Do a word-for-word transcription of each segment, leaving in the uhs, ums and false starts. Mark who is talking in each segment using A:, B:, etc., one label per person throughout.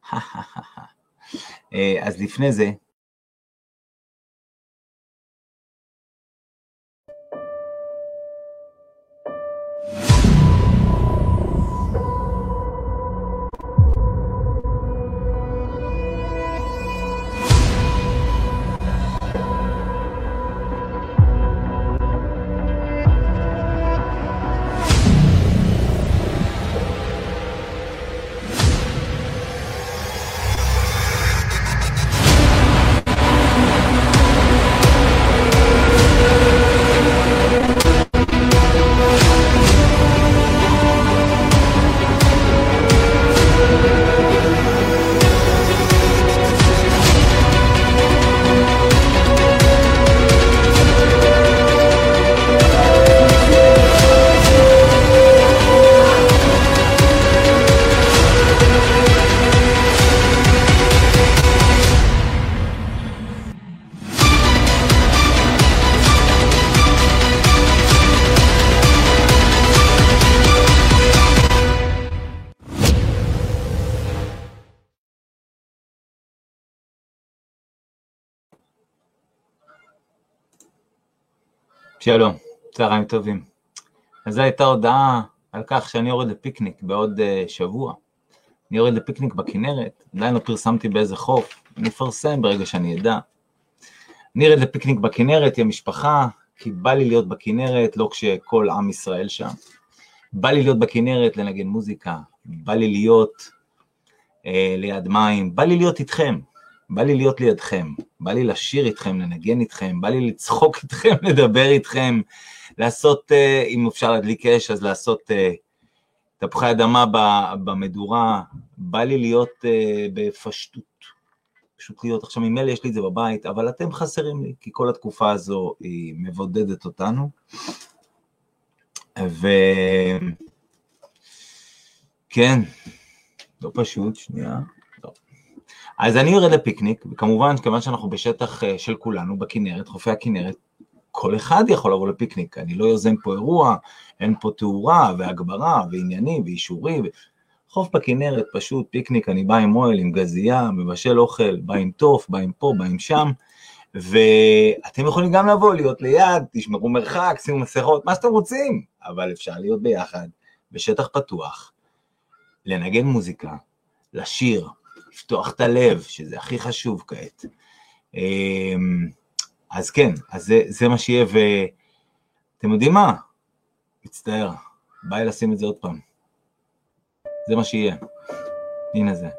A: אז לפני זה, שלום, צהריים טובים. אז זו הייתה הודעה על כך שאני יורד לפיקניק בעוד uh, שבוע. אני יורד לפיקניק בכנרת, עדיין לא פרסמתי באיזה חוף, אני אפרסם ברגע שאני אדע. אני יורד לפיקניק בכנרת עם המשפחה, כי בא לי להיות בכנרת, לא כשכל עם ישראל שם. בא לי להיות בכנרת, לנגן מוזיקה, בא לי להיות uh, ליד מים, בא לי להיות איתכם. בא לי להיות לידכם, בא לי לשיר איתכם, לנגן איתכם, בא לי לצחוק איתכם, לדבר איתכם, לעשות, אם אפשר להדליק אש, אז לעשות תפוחי אדמה במדורה, בא לי להיות בפשטות, פשוט להיות, עכשיו ממילא יש לי את זה בבית, אבל אתם חסרים לי, כי כל התקופה הזו היא מבודדת אותנו, וכן, לא פשוט, שנייה, אז אני יורד לפיקניק, וכמובן, כיוון שאנחנו בשטח של כולנו, בכנרת, חופי הכנרת, כל אחד יכול לבוא לפיקניק, אני לא יוזם פה אירוע, אין פה תאורה והגברה ועניינים ואישורים, חוף בכנרת, פשוט פיקניק, אני בא עם אוהל, עם גזייה, מבשל אוכל, בא עם טוף, בא עם פה, בא עם שם, ואתם יכולים גם לבוא, להיות ליד, תשמרו מרחק, שימו מסכות, מה שאתם רוצים, אבל אפשר להיות ביחד, בשטח פתוח, לנגן מוזיקה, לשיר, לפתוח את הלב, שזה הכי חשוב כעת. אז כן, אז זה, זה מה שיהיה, ואתם יודעים מה? מצטער, ביי לשים את זה עוד פעם. זה מה שיהיה. הנה זה.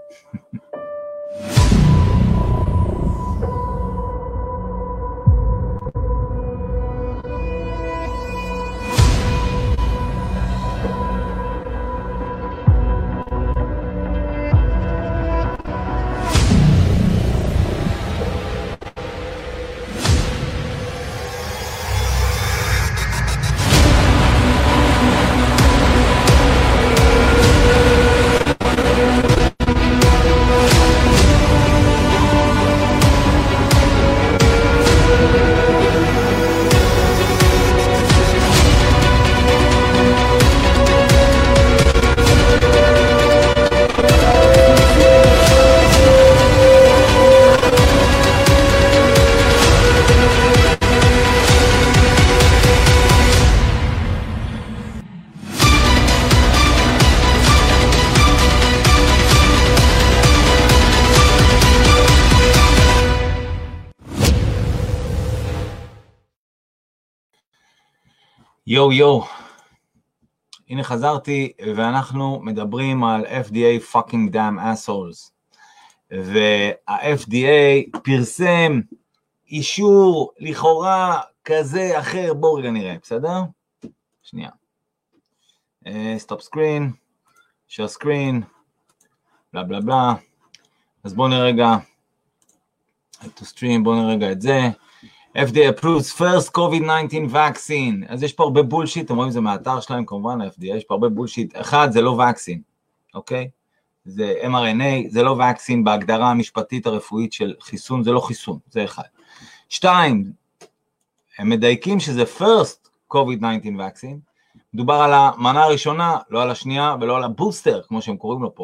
A: יו יו, הנה חזרתי ואנחנו מדברים על F D A fucking damn assholes, וה-F D A פרסם אישור לכאורה כזה אחר, בואו רגע נראה, בסדר? שנייה, סטופ סקרין, share screen, בלה בלה בלה, אז בואו נראה רגע, to stream, בואו נראה רגע את זה, F D A approves first COVID nineteen vaccine. אז יש פה הרבה בולשיט, אתם רואים זה מהאתר שלהם כמובן, ה-F D A, יש פה הרבה בולשיט. אחד, זה לא vaccine, אוקיי? זה M R N A, זה לא vaccine בהגדרה המשפטית הרפואית של חיסון, זה לא חיסון, זה אחד. שתיים, הם מדייקים שזה first COVID nineteen vaccine, מדובר על המנה הראשונה, לא על השנייה ולא על הבוסטר, כמו שהם קוראים לו פה,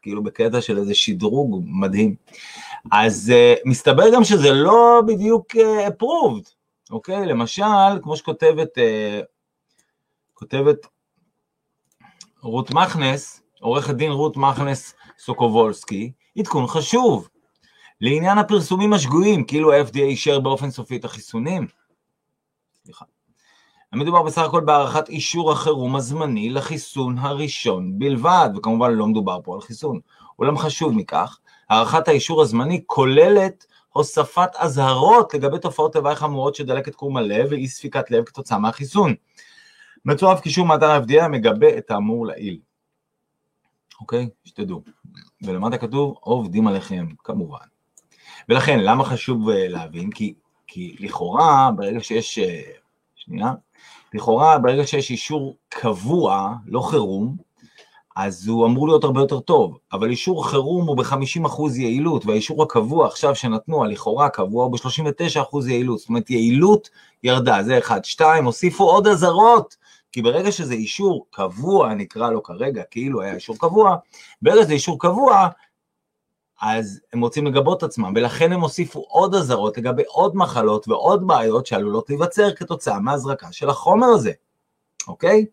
A: כאילו בקטע של איזה שדרוג מדהים. אז uh, מסתבר גם שזה לא בדיוק uh, approved, אוקיי? למשל, כמו שכותבת, uh, כותבת רות מכנס, עורכת דין רות מכנס סוקובולסקי, עדכון חשוב, לעניין הפרסומים השגויים, כאילו ה-אף די איי אישר באופן סופי את החיסונים. סליחה. מדובר בסך הכל בהערכת אישור החירום הזמני לחיסון הראשון בלבד, וכמובן לא מדובר פה על חיסון. אולם חשוב מכך, הערכת האישור הזמני כוללת הוספת אזהרות לגבי תופעות לוואי חמורות של דלקת קרום הלב ואי ספיקת לב כתוצאה מהחיסון. מצורף קישור מאתר ה-אף די איי המגבה את האמור לעיל. אוקיי? שתדעו. ולמטה כתוב, עובדים עליכם, כמובן. ולכן, למה חשוב להבין? כי, כי לכאורה, ברגע שיש, שנייה, לכאורה, ברגע שיש אישור קבוע, לא חירום, אז הוא אמור להיות הרבה יותר טוב, אבל אישור חירום הוא ב-חמישים אחוז יעילות, והאישור הקבוע עכשיו שנתנו, הלכאורה קבוע, הוא ב-שלושים ותשעה אחוז יעילות, זאת אומרת, יעילות ירדה, זה אחד, שתיים, הוסיפו עוד אזהרות, כי ברגע שזה אישור קבוע, נקרא לו כרגע, כאילו היה אישור קבוע, ברגע שזה אישור קבוע, אז הם רוצים לגבות עצמם, ולכן הם הוסיפו עוד אזהרות לגבי עוד מחלות ועוד בעיות שעלולות להיווצר כתוצאה מהזרקה של החומר הזה, אוקיי?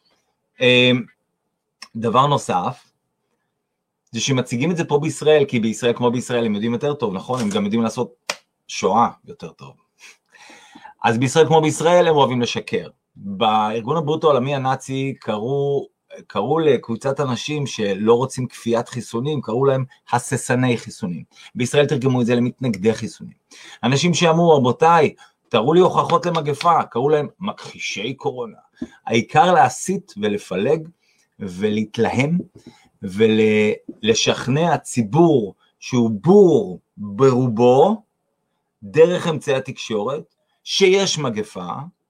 A: דבר נוסף, זה שמציגים את זה פה בישראל, כי בישראל כמו בישראל הם יודעים יותר טוב, נכון? הם גם יודעים לעשות שואה יותר טוב. אז בישראל כמו בישראל הם אוהבים לשקר. בארגון הבריאות העולמי הנאצי קראו, קראו לקבוצת אנשים שלא רוצים כפיית חיסונים, קראו להם הססני חיסונים. בישראל תרגמו את זה למתנגדי חיסונים. אנשים שאמרו, רבותיי, תראו לי הוכחות למגפה, קראו להם מכחישי קורונה. העיקר להסית ולפלג ולהתלהם ולשכנע ציבור שהוא בור ברובו דרך אמצעי התקשורת שיש מגפה,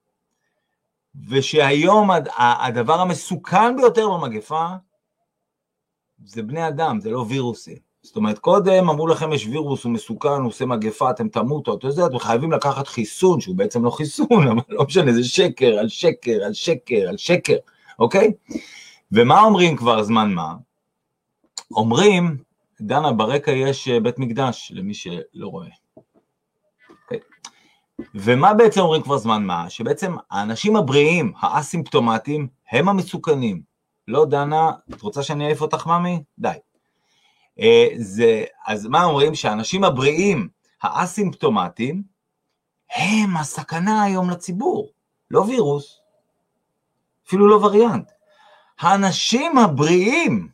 A: ושהיום הדבר המסוכן ביותר במגפה זה בני אדם, זה לא וירוסים. זאת אומרת, קודם אמרו לכם יש וירוס, הוא מסוכן, הוא עושה מגפה, אתם תמותו, אתם יודעים, אתם חייבים לקחת חיסון, שהוא בעצם לא חיסון, אבל לא משנה, זה שקר על שקר על שקר על שקר, אוקיי? ומה אומרים כבר זמן מה? אומרים, דנה, ברקע יש בית מקדש, למי שלא רואה. אוקיי? ומה בעצם אומרים כבר זמן מה? שבעצם האנשים הבריאים, האסימפטומטיים, הם המסוכנים. לא, דנה, את רוצה שאני אעיף אותך, ממי? די. זה, אז מה אומרים? שהאנשים הבריאים, האסימפטומטיים, הם הסכנה היום לציבור. לא וירוס, אפילו לא וריאנט. האנשים הבריאים,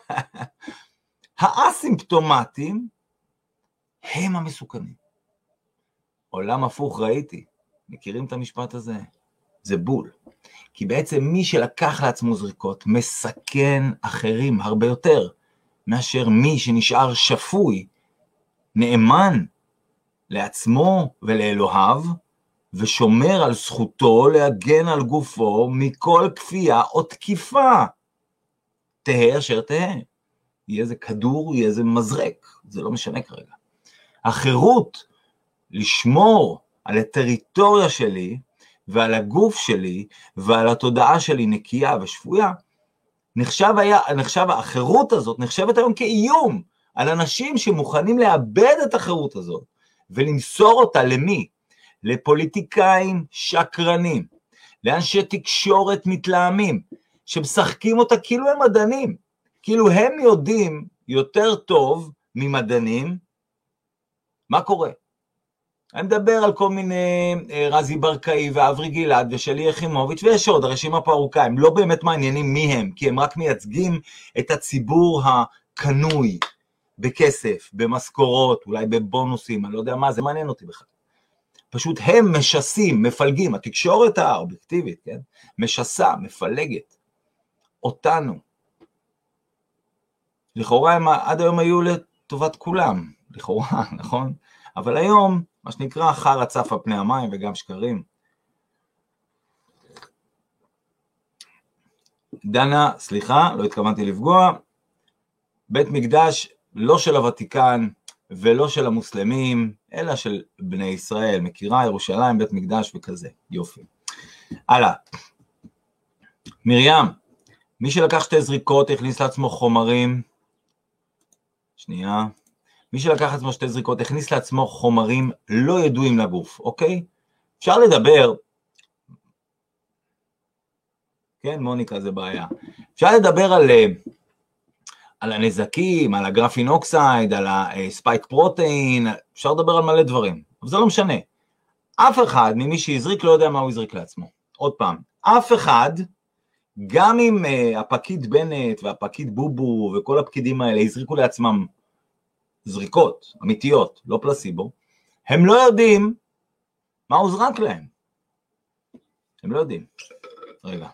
A: האסימפטומטיים, הם המסוכנים. עולם הפוך ראיתי, מכירים את המשפט הזה? זה בול. כי בעצם מי שלקח לעצמו זריקות, מסכן אחרים הרבה יותר, מאשר מי שנשאר שפוי, נאמן לעצמו ולאלוהיו, ושומר על זכותו להגן על גופו מכל כפייה או תקיפה. תהה אשר תהה. יהיה זה כדור, יהיה זה מזרק, זה לא משנה כרגע. החירות לשמור על הטריטוריה שלי, ועל הגוף שלי, ועל התודעה שלי נקייה ושפויה, נחשב היה, נחשב, החירות הזאת נחשבת היום כאיום, על אנשים שמוכנים לאבד את החירות הזאת, ולמסור אותה למי? לפוליטיקאים שקרנים, לאנשי תקשורת מתלהמים, שמשחקים אותה כאילו הם מדענים, כאילו הם יודעים יותר טוב ממדענים, מה קורה? אני מדבר על כל מיני רזי ברקאי ואברי גלעד ושלי יחימוביץ' ויש עוד, הרשימה פה ארוכה, הם לא באמת מעניינים מי הם, כי הם רק מייצגים את הציבור הקנוי, בכסף, במשכורות, אולי בבונוסים, אני לא יודע מה, זה מעניין אותי בכלל. פשוט הם משסים, מפלגים, התקשורת האובייקטיבית, כן? משסה, מפלגת, אותנו. לכאורה הם עד היום היו לטובת כולם, לכאורה, נכון? אבל היום, מה שנקרא, חר הצף על פני המים וגם שקרים. דנה, סליחה, לא התכוונתי לפגוע, בית מקדש לא של הוותיקן ולא של המוסלמים, אלא של בני ישראל, מכירה ירושלים, בית מקדש וכזה, יופי. הלאה, מרים, מי שלקח שתי זריקות הכניס לעצמו חומרים שנייה. מי שלקח עצמו שתי זריקות, הכניס לעצמו חומרים לא ידועים לגוף, אוקיי? אפשר לדבר, כן, מוניקה זה בעיה. אפשר לדבר על, על הנזקים, על הגרפין אוקסייד, על הספייק פרוטאין, אפשר לדבר על מלא דברים, אבל זה לא משנה. אף אחד ממי שהזריק לא יודע מה הוא הזריק לעצמו. עוד פעם, אף אחד, גם אם uh, הפקיד בנט והפקיד בובו וכל הפקידים האלה הזריקו לעצמם זריקות אמיתיות, לא פלסיבו, הם לא יודעים מה הוא זרק להם. הם לא יודעים. רגע.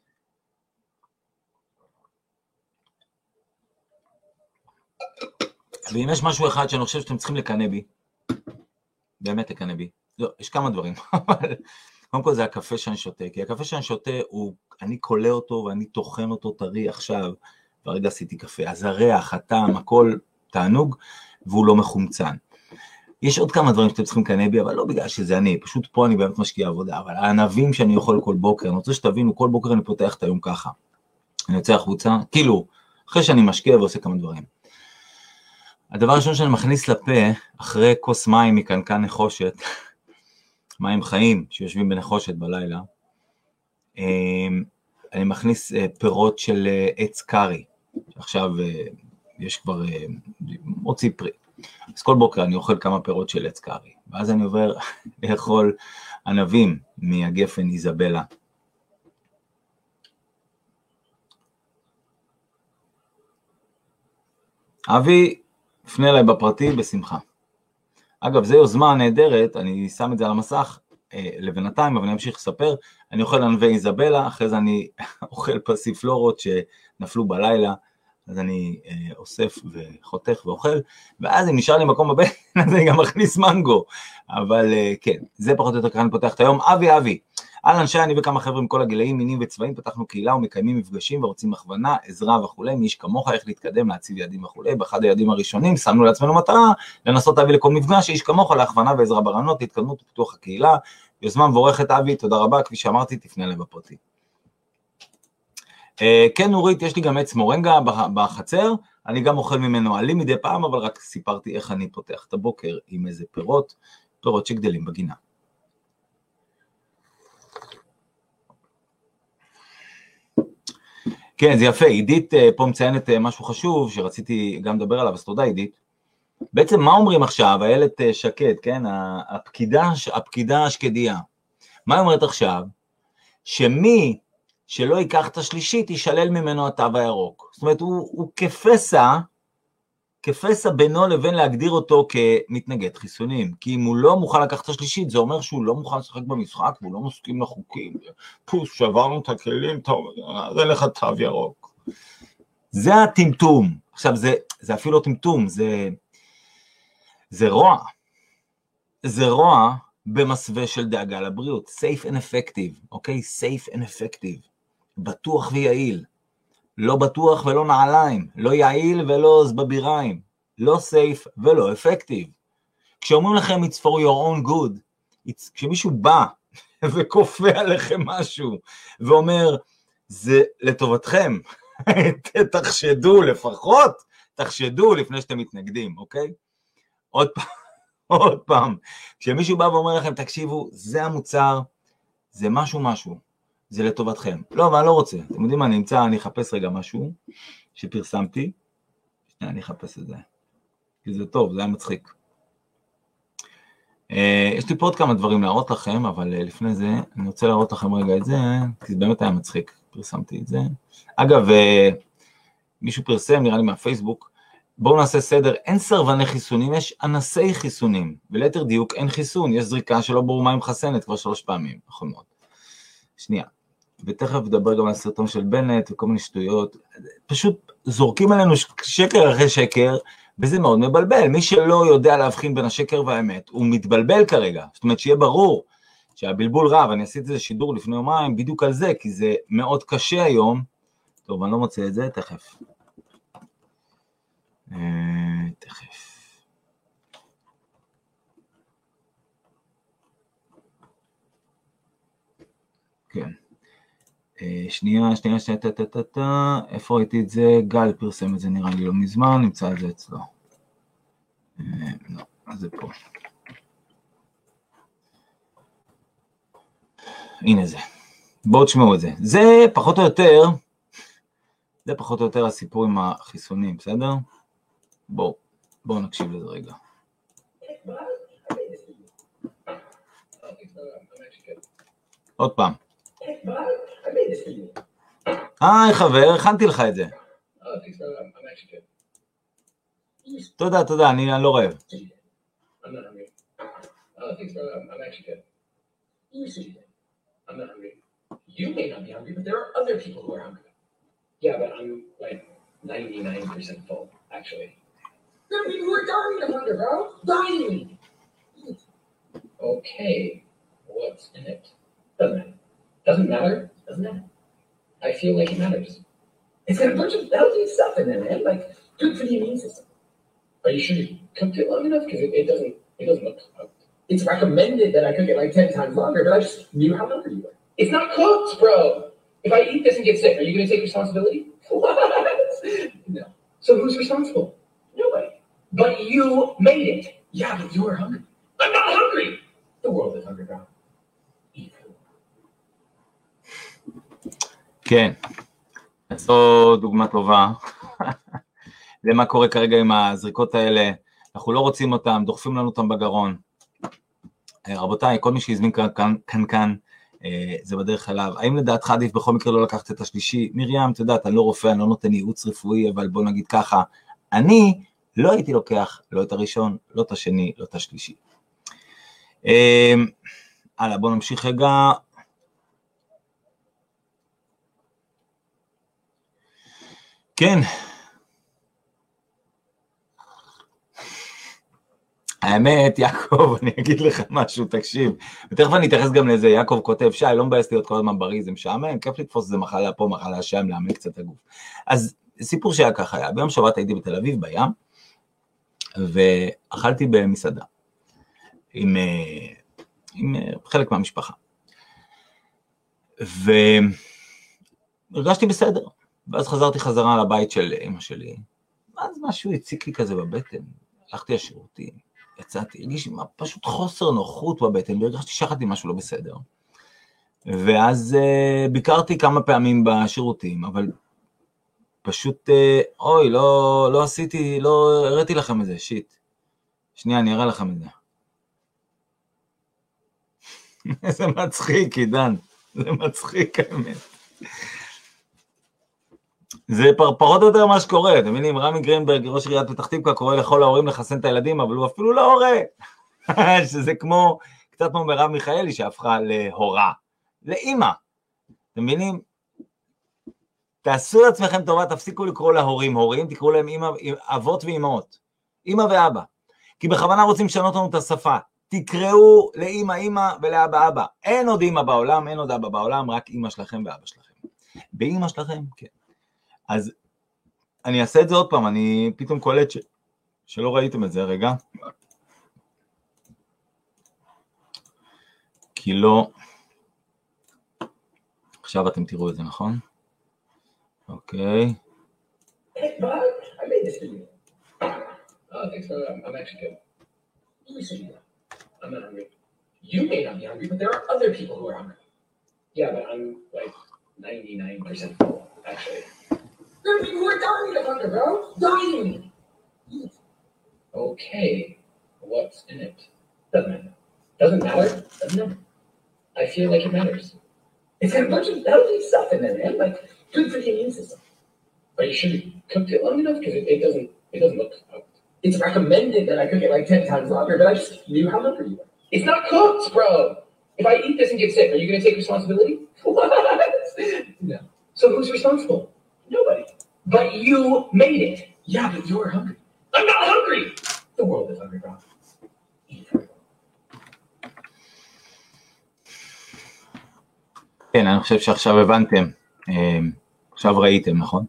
A: ואם יש משהו אחד שאני חושב שאתם צריכים לקנא בי, באמת לקנא בי, לא, יש כמה דברים, אבל קודם כל זה הקפה שאני שותה, כי הקפה שאני שותה, הוא, אני קולה אותו ואני טוחן אותו טרי עכשיו, והרגע עשיתי קפה, אז הריח, הטעם, הכל תענוג, והוא לא מחומצן. יש עוד כמה דברים שאתם צריכים לקנא בי, אבל לא בגלל שזה אני, פשוט פה אני באמת משקיע עבודה, אבל הענבים שאני אוכל כל בוקר, אני רוצה שתבינו, כל בוקר אני פותח את היום ככה, אני יוצא החוצה, כאילו, אחרי שאני משקיע ועושה כמה דברים. הדבר הראשון שאני מכניס לפה, אחרי כוס מים מקנקן נחושת, מים חיים שיושבים בנחושת בלילה, אני מכניס פירות של עץ קרי, עכשיו יש כבר מוציא פרי, אז כל בוקר אני אוכל כמה פירות של עץ קרי, ואז אני עובר לאכול ענבים מהגפן איזבלה. אבי, פנה אליי בפרטי בשמחה. אגב, זו יוזמה נהדרת, אני שם את זה על המסך אה, לבינתיים, אבל אני אמשיך לספר. אני אוכל ענבי איזבלה, אחרי זה אני אוכל פסיפלורות שנפלו בלילה, אז אני אה, אוסף וחותך ואוכל, ואז אם נשאר לי מקום בבית, אז אני גם מכניס מנגו. אבל אה, כן, זה פחות או יותר כאן פותח את היום. אבי, אבי, על אנשי אני וכמה חבר'ה עם כל הגילאים, מינים וצבעים, פתחנו קהילה ומקיימים מפגשים ורוצים הכוונה, עזרה וכולי, מי איש כמוך, איך להתקדם, להציב יעדים וכולי. באחד היעדים הראשונים שמנו לעצמנו מטרה, לנסות להביא לכל מפגש, איש כמוך, להכוונה ועזרה ברעיונות, להתקדמות ופיתוח הקהילה. יוזמה מבורכת אבי, תודה רבה, כפי שאמרתי, תפנה אליי בפרטי. כן נורית, יש לי גם עץ מורנגה בחצר, אני גם אוכל ממנו עלים מדי פעם, אבל רק סיפרתי איך אני פותח את הבוקר עם איזה פירות, פירות שגדלים בגינה. כן, זה יפה, עידית פה מציינת משהו חשוב שרציתי גם לדבר עליו, אז תודה עידית. בעצם מה אומרים עכשיו, הילד שקד, כן, הפקידה, הפקידה השקדיה, מה היא אומרת עכשיו? שמי שלא ייקח את השלישית, ישלל ממנו התו הירוק. זאת אומרת, הוא, הוא כפסע, כפסע בינו לבין להגדיר אותו כמתנגד חיסונים, כי אם הוא לא מוכן לקחת את השלישית, זה אומר שהוא לא מוכן לשחק במשחק, והוא לא מסכים לחוקים, פוס, שברנו את הכלים, טוב, זה לך תו ירוק. זה הטמטום. עכשיו, זה, זה אפילו לא טמטום, זה, זה רוע. זה רוע במסווה של דאגה לבריאות. safe and effective, אוקיי? safe and effective. בטוח ויעיל. לא בטוח ולא נעליים, לא יעיל ולא זבביריים, לא safe ולא effective. כשאומרים לכם it's for your own good, it's, כשמישהו בא וכופה עליכם משהו, ואומר זה לטובתכם, תחשדו לפחות, תחשדו לפני שאתם מתנגדים, אוקיי? עוד פעם, עוד פעם, כשמישהו בא ואומר לכם תקשיבו, זה המוצר, זה משהו משהו, זה לטובתכם. לא, אבל אני לא רוצה. אתם יודעים מה, אני אמצא, אני אחפש רגע משהו שפרסמתי. שנייה, אני אחפש את זה. כי זה טוב, זה היה מצחיק. יש לי פה עוד כמה דברים להראות לכם, אבל לפני זה, אני רוצה להראות לכם רגע את זה, כי זה באמת היה מצחיק. פרסמתי את זה. אגב, מישהו פרסם, נראה לי מהפייסבוק, בואו נעשה סדר, אין סרבני חיסונים, יש אנסי חיסונים. וליתר דיוק, אין חיסון, יש זריקה שלא ברור מה היא מחסנת כבר שלוש פעמים. נכון מאוד. שנייה. ותכף נדבר גם על הסרטון של בנט וכל מיני שטויות, פשוט זורקים עלינו שקר אחרי שקר, וזה מאוד מבלבל, מי שלא יודע להבחין בין השקר והאמת, הוא מתבלבל כרגע, זאת אומרת שיהיה ברור, שהבלבול רב, אני עשיתי איזה שידור לפני יומיים, בדיוק על זה, כי זה מאוד קשה היום, טוב, אני לא מוצא את זה, תכף, תכף, כן, שנייה, שנייה, שנייה, טה, טה, טה, טה, איפה ראיתי את זה? גל פרסם את זה, נראה לי לא מזמן, נמצא את זה אצלו. לא, אז זה פה. הנה זה. בואו תשמעו את זה. זה פחות או יותר, זה פחות או יותר הסיפור עם החיסונים, בסדר? בואו, בואו נקשיב לזה רגע. עוד פעם. היי חבר, הכנתי לך את זה. תודה, תודה, אני לא רעב.
B: I'm not hungry. You may not be hungry, but there are other people who are hungry. Yeah, but I'm like ninety-nine percent full, actually. There are people who are dying of hunger, bro. Dying. Okay, what's in it? Doesn't matter. Doesn't matter? Doesn't matter. I feel like it matters. It's got a bunch of healthy stuff in it, man. Like, good for the immune system. Are you sure you cooked it long enough? Because it, it doesn't, it doesn't look cooked. It's recommended that I cook it like ten times longer, but I just knew how hungry you were. It's not cooked, bro. If I eat this and get sick, are you going to take responsibility? What? No. So who's responsible? Nobody. But you made it. Yeah, but you were hungry. I'm not hungry. The world is hungry, bro. Eat food.
A: כן, זו דוגמה טובה. למה קורה כרגע עם הזריקות האלה, אנחנו לא רוצים אותם, דוחפים לנו אותם בגרון. רבותיי, כל מי שהזמין כאן, כאן, כאן, כאן, זה בדרך אליו. האם לדעתך עדיף בכל מקרה לא לקחת את השלישי? מרים, אתה יודעת, אני לא רופא, אני לא נותן ייעוץ רפואי, אבל בוא נגיד ככה, אני לא הייתי לוקח לא את הראשון, לא את השני, לא את השלישי. הלאה, בוא נמשיך רגע. כן. האמת, יעקב, אני אגיד לך משהו, תקשיב, ותכף אני אתייחס גם לזה, יעקב כותב, שי, לא מבאס להיות כל הזמן בריא, זה משעמם, כיף לתפוס איזה מחלה פה, מחלה שם, להעמיק קצת הגוף. אז סיפור שהיה ככה היה, ביום שבת הייתי בתל אביב, בים, ואכלתי במסעדה, עם, עם חלק מהמשפחה, והרגשתי בסדר, ואז חזרתי חזרה לבית של אמא שלי, ואז משהו הציק לי כזה בבטן, הלכתי לשירותים, יצאתי, הרגישתי פשוט חוסר נוחות בבטן, והרגשתי שחטתי משהו לא בסדר. ואז uh, ביקרתי כמה פעמים בשירותים, אבל פשוט, uh, אוי, לא, לא עשיתי, לא הראיתי לכם את זה, שיט. שנייה, אני אראה לכם את זה. זה מצחיק, עידן, זה מצחיק האמת. זה פחות או יותר מה שקורה, אתם מבינים, רמי גרינברג, ראש עיריית פתח תקווה, קורא לכל ההורים לחסן את הילדים, אבל הוא אפילו לא הורה, שזה כמו, קצת כמו מרב מיכאלי, שהפכה להורה, לאמא, אתם מבינים? תעשו לעצמכם טובה, תפסיקו לקרוא להורים הורים, תקראו להם אמא, אבות ואמאות, אמא ואבא, כי בכוונה רוצים לשנות לנו את השפה, תקראו לאמא אמא ולאבא אבא, אין עוד אמא בעולם, אין עוד אבא בעולם, רק אמא שלכם ואבא שלכם, באמא שלכם, כן. אז אני אעשה את זה עוד פעם, אני פתאום קולט ש... שלא ראיתם את זה, רגע. כי לא... עכשיו אתם תראו את זה, נכון? אוקיי.
B: Hey, Bob, I made this for you. Oh, thanks, bro. I'm, I'm actually good. Listen, I'm not hungry. You may not be hungry, but there are other people who are hungry. Yeah, but I'm like ninety-nine percent full, actually. There are people who are dying of hunger, bro. Dying. Okay, what's in it? Doesn't matter. Doesn't matter? Doesn't matter. I feel like it matters. It's got a bunch of healthy stuff in it, man. Like, good for the immune system. Are you sure you cooked it long enough? Because it, it doesn't, it doesn't look cooked. It's recommended that I cook it like ten times longer, but I just knew how hungry you were. It's not cooked, bro. If I eat this and get sick, are you going to take responsibility? What? No. So who's responsible? Nobody. But you made it. Yeah, but you were hungry. I'm not hungry. The world is hungry, bro. Eat food.
A: כן, אני חושב שעכשיו הבנתם, עכשיו ראיתם, נכון?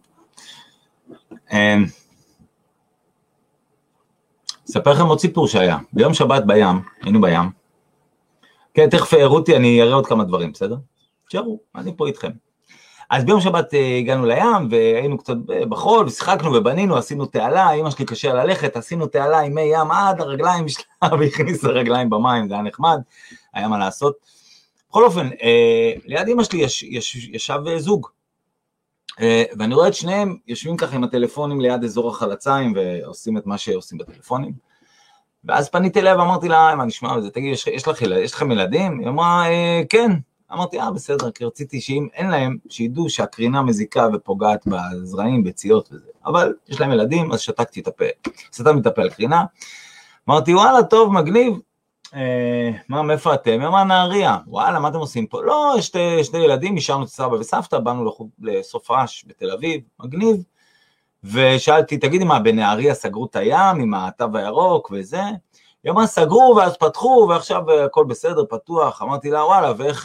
A: אספר לכם עוד סיפור שהיה, ביום שבת בים, היינו בים, כן, תכף רותי, אני אראה עוד כמה דברים, בסדר? תשארו, אני פה איתכם. אז ביום שבת הגענו לים, והיינו קצת בחול, ושיחקנו ובנינו, עשינו תעלה, אמא שלי קשה ללכת, עשינו תעלה עם מי ים עד הרגליים שלה, והכניס הרגליים במים, זה היה נחמד, היה מה לעשות. בכל אופן, ליד אמא שלי יש, יש, ישב זוג, ואני רואה את שניהם יושבים ככה עם הטלפונים ליד אזור החלציים, ועושים את מה שעושים בטלפונים, ואז פניתי אליה ואמרתי לה, מה נשמע בזה, תגיד, יש, יש, לך, יש לכם ילדים? היא אמרה, כן. אמרתי, אה, בסדר, כי רציתי שאם אין להם, שידעו שהקרינה מזיקה ופוגעת בזרעים, בצייות וזה. אבל יש להם ילדים, אז שתקתי את הפה. סתם את הפה על קרינה. אמרתי, וואלה, טוב, מגניב. אה, מה, מאיפה אתם? מה, נהריה? וואלה, מה אתם עושים פה? לא, יש שתי, שתי ילדים, השארנו את סבא וסבתא, באנו לסוף רש בתל אביב, מגניב. ושאלתי, תגידי מה, בנהריה סגרו את הים עם התו הירוק וזה? היא אמרה, סגרו ואז פתחו, ועכשיו הכל בסדר, פתוח. אמרתי לה, וואלה, ואיך...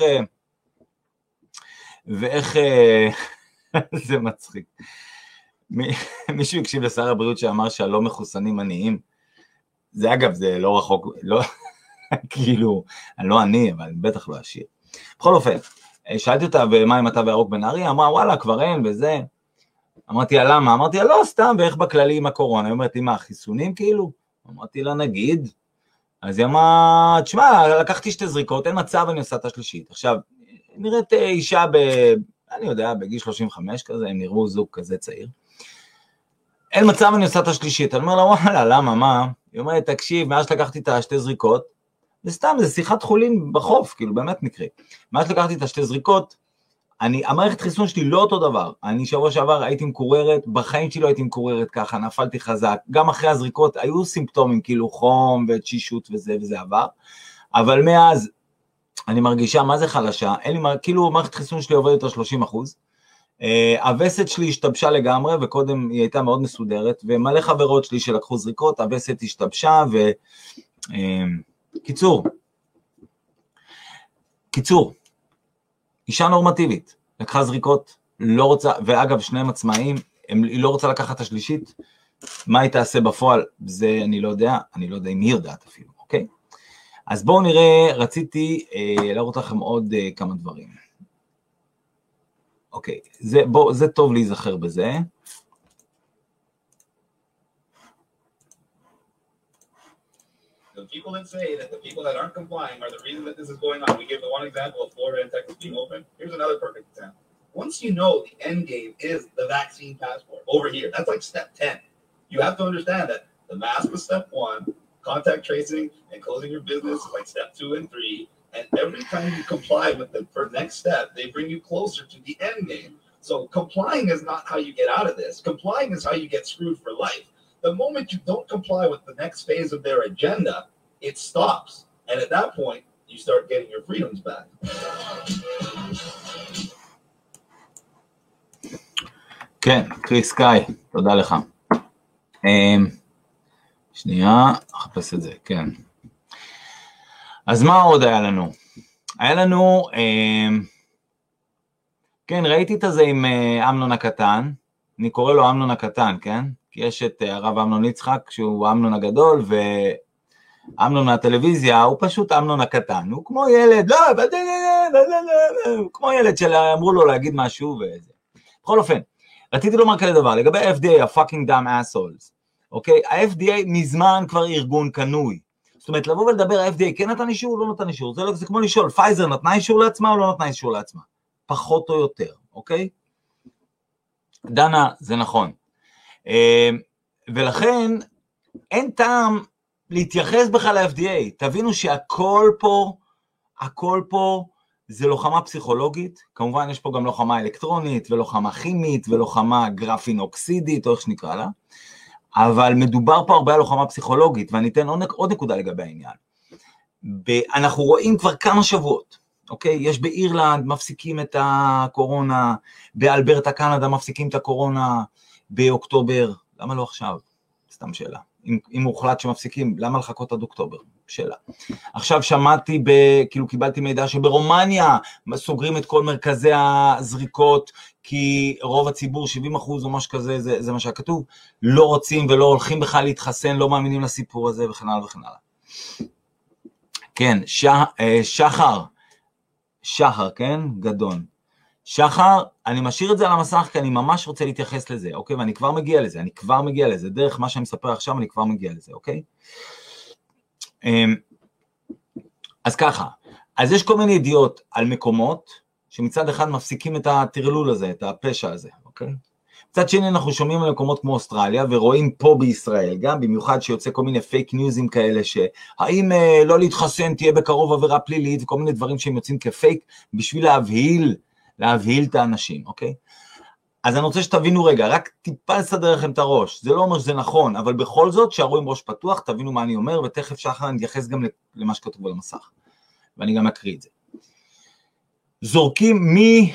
A: ואיך, זה מצחיק, מישהו הקשיב לשר הבריאות שאמר שהלא מחוסנים עניים, זה אגב, זה לא רחוק, לא, כאילו, אני לא עני, אבל בטח לא עשיר. בכל אופן, שאלתי אותה, ומה עם התו הירוק בנהריה? אמרה, וואלה, כבר אין, וזה. אמרתי לה, למה? אמרתי לה, לא, סתם, ואיך בכללי עם הקורונה? היא אומרת, עם החיסונים כאילו? אמרתי לה, נגיד. אז היא אמרה, תשמע, לקחתי שתי זריקות, אין מצב, אני עושה את השלישית. עכשיו, נראית אישה ב... אני יודע, בגיל שלושים וחמש כזה, הם נראו זוג כזה צעיר. אין מצב, אני עושה את השלישית. אני אומר לה, וואלה, למה, מה? היא אומרת, תקשיב, מאז לקחתי את השתי זריקות, וסתם, זה שיחת חולים בחוף, כאילו, באמת מקרה. מאז לקחתי את השתי זריקות, אני, המערכת חיסון שלי לא אותו דבר. אני שבוע שעבר הייתי מקוררת, בחיים שלי לא הייתי מקוררת ככה, נפלתי חזק. גם אחרי הזריקות היו סימפטומים, כאילו חום ותשישות וזה, וזה עבר. אבל מאז, אני מרגישה מה זה חלשה, אין לי, כאילו מערכת חיסון שלי עובדת על שלושים אחוז, הווסת שלי השתבשה לגמרי, וקודם היא הייתה מאוד מסודרת, ומלא חברות שלי שלקחו זריקות, הווסת השתבשה, וקיצור, קיצור, אישה נורמטיבית, לקחה זריקות, לא רוצה, ואגב שניהם עצמאים, היא לא רוצה לקחת את השלישית, מה היא תעשה בפועל, זה אני לא יודע, אני לא יודע אם היא יודעת אפילו, אוקיי? אז בואו נראה, רציתי אה, להראות לכם עוד אה, כמה דברים. אוקיי, זה, בוא, זה טוב להיזכר בזה.
C: The people that say that the people that aren't complying are the reason that this is going on. We give the one example of Florida and Texas being open. Here's another perfect example. Once you know the end game is the vaccine passport over here, that's like step ten. You have to understand that the mask was step one, contact tracing and closing your business is like step two and three. And every time you comply with the first next step, they bring you closer to the end game. So complying is not how you get out of this. Complying is how you get screwed for life. The moment you don't comply with the next phase of their agenda, it stops. And at that point, you start getting your freedoms back.
A: כן, קריס קאי, תודה לך. שנייה, אחפש את זה, כן. אז מה עוד היה לנו? היה לנו, כן, ראיתי את זה עם אמנון הקטן, אני קורא לו אמנון הקטן, כן? כי יש את הרב אמנון יצחק, שהוא אמנון הגדול, ואמנון מהטלוויזיה, הוא פשוט אמנון הקטן, הוא כמו ילד, לא, הוא כמו ילד שאמרו לו להגיד משהו וזה. בכל אופן, רציתי לומר כאלה דבר, לגבי ה-F D A, ה-fucking dumb assholes, אוקיי? ה-F D A מזמן כבר ארגון קנוי, זאת אומרת, לבוא ולדבר, ה-F D A כן נתן אישור, לא נתן אישור, זה, לא, זה כמו לשאול, פייזר נתנה אישור לעצמה או לא נתנה אישור לעצמה? פחות או יותר, אוקיי? דנה, זה נכון. ולכן, אין טעם להתייחס בכלל ל-F D A, תבינו שהכל פה, הכל פה, זה לוחמה פסיכולוגית, כמובן יש פה גם לוחמה אלקטרונית, ולוחמה כימית, ולוחמה גרפין אוקסידית, או איך שנקרא לה, אבל מדובר פה הרבה על לוחמה פסיכולוגית, ואני אתן עוד, עוד נקודה לגבי העניין. אנחנו רואים כבר כמה שבועות, אוקיי? יש באירלנד מפסיקים את הקורונה, באלברטה קנדה מפסיקים את הקורונה, באוקטובר, למה לא עכשיו? סתם שאלה. אם, אם הוחלט שמפסיקים, למה לחכות עד אוקטובר? שאלה. עכשיו שמעתי, ב, כאילו קיבלתי מידע שברומניה סוגרים את כל מרכזי הזריקות, כי רוב הציבור, שבעים אחוז או משהו כזה, זה, זה מה שכתוב, לא רוצים ולא הולכים בכלל להתחסן, לא מאמינים לסיפור הזה וכן הלאה וכן הלאה. כן, ש, שחר, שחר, כן? גדון. שחר, אני משאיר את זה על המסך, כי אני ממש רוצה להתייחס לזה, אוקיי? ואני כבר מגיע לזה, אני כבר מגיע לזה, דרך מה שאני מספר עכשיו, אני כבר מגיע לזה, אוקיי? אז ככה, אז יש כל מיני ידיעות על מקומות, שמצד אחד מפסיקים את הטרלול הזה, את הפשע הזה, אוקיי? מצד שני אנחנו שומעים על מקומות כמו אוסטרליה, ורואים פה בישראל, גם במיוחד שיוצא כל מיני פייק ניוזים כאלה, שהאם אה, לא להתחסן תהיה בקרוב עבירה פלילית, וכל מיני דברים שהם יוצאים כפייק, בשביל להבהיל, להבהיל את האנשים, אוקיי? אז אני רוצה שתבינו רגע, רק טיפה לסדר לכם את הראש, זה לא אומר שזה נכון, אבל בכל זאת, שערו עם ראש פתוח, תבינו מה אני אומר, ותכף שחר אני אתייחס גם למה שכתוב על המסך, ואני גם אקריא את זה. זורקים מ...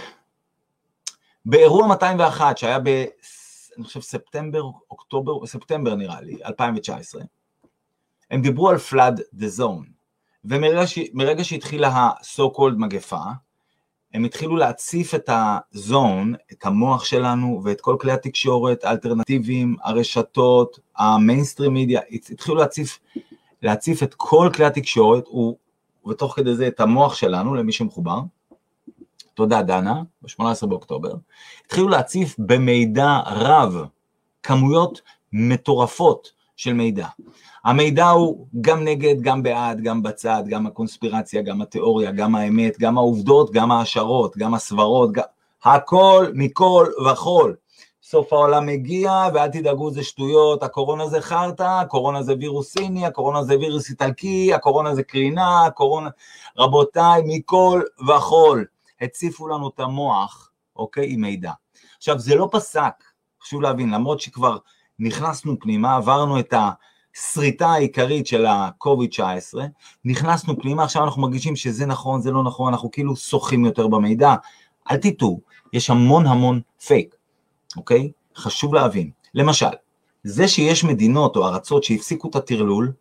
A: באירוע מאתיים ואחת, שהיה ב... אני חושב ספטמבר, אוקטובר, ספטמבר נראה לי, אלפיים תשע עשרה, הם דיברו על flood the zone, ומרגע ש... שהתחילה ה-so called מגפה, הם התחילו להציף את הזון, את המוח שלנו, ואת כל כלי התקשורת, האלטרנטיביים, הרשתות, המיינסטרים מידיה, התחילו להציף, להציף את כל כלי התקשורת, ובתוך כדי זה את המוח שלנו, למי שמחובר, תודה דנה, ב-שמונה עשרה באוקטובר, התחילו להציף במידע רב, כמויות מטורפות של מידע. המידע הוא גם נגד, גם בעד, גם בצד, גם הקונספירציה, גם התיאוריה, גם האמת, גם העובדות, גם ההשערות, גם הסברות, גם... הכל מכל וכל. סוף העולם מגיע, ואל תדאגו, זה שטויות, הקורונה זה חרטה, הקורונה זה וירוס סיני, הקורונה זה וירוס איטלקי, הקורונה זה קרינה, הקורונה... רבותיי, מכל וכל. הציפו לנו את המוח, אוקיי, עם מידע. עכשיו, זה לא פסק, חשוב להבין, למרות שכבר נכנסנו פנימה, עברנו את הסריטה העיקרית של ה-קוביד תשע עשרה, נכנסנו פנימה, עכשיו אנחנו מרגישים שזה נכון, זה לא נכון, אנחנו כאילו שוחים יותר במידע, אל תטעו, יש המון המון פייק, אוקיי? חשוב להבין. למשל, זה שיש מדינות או ארצות שהפסיקו את הטרלול,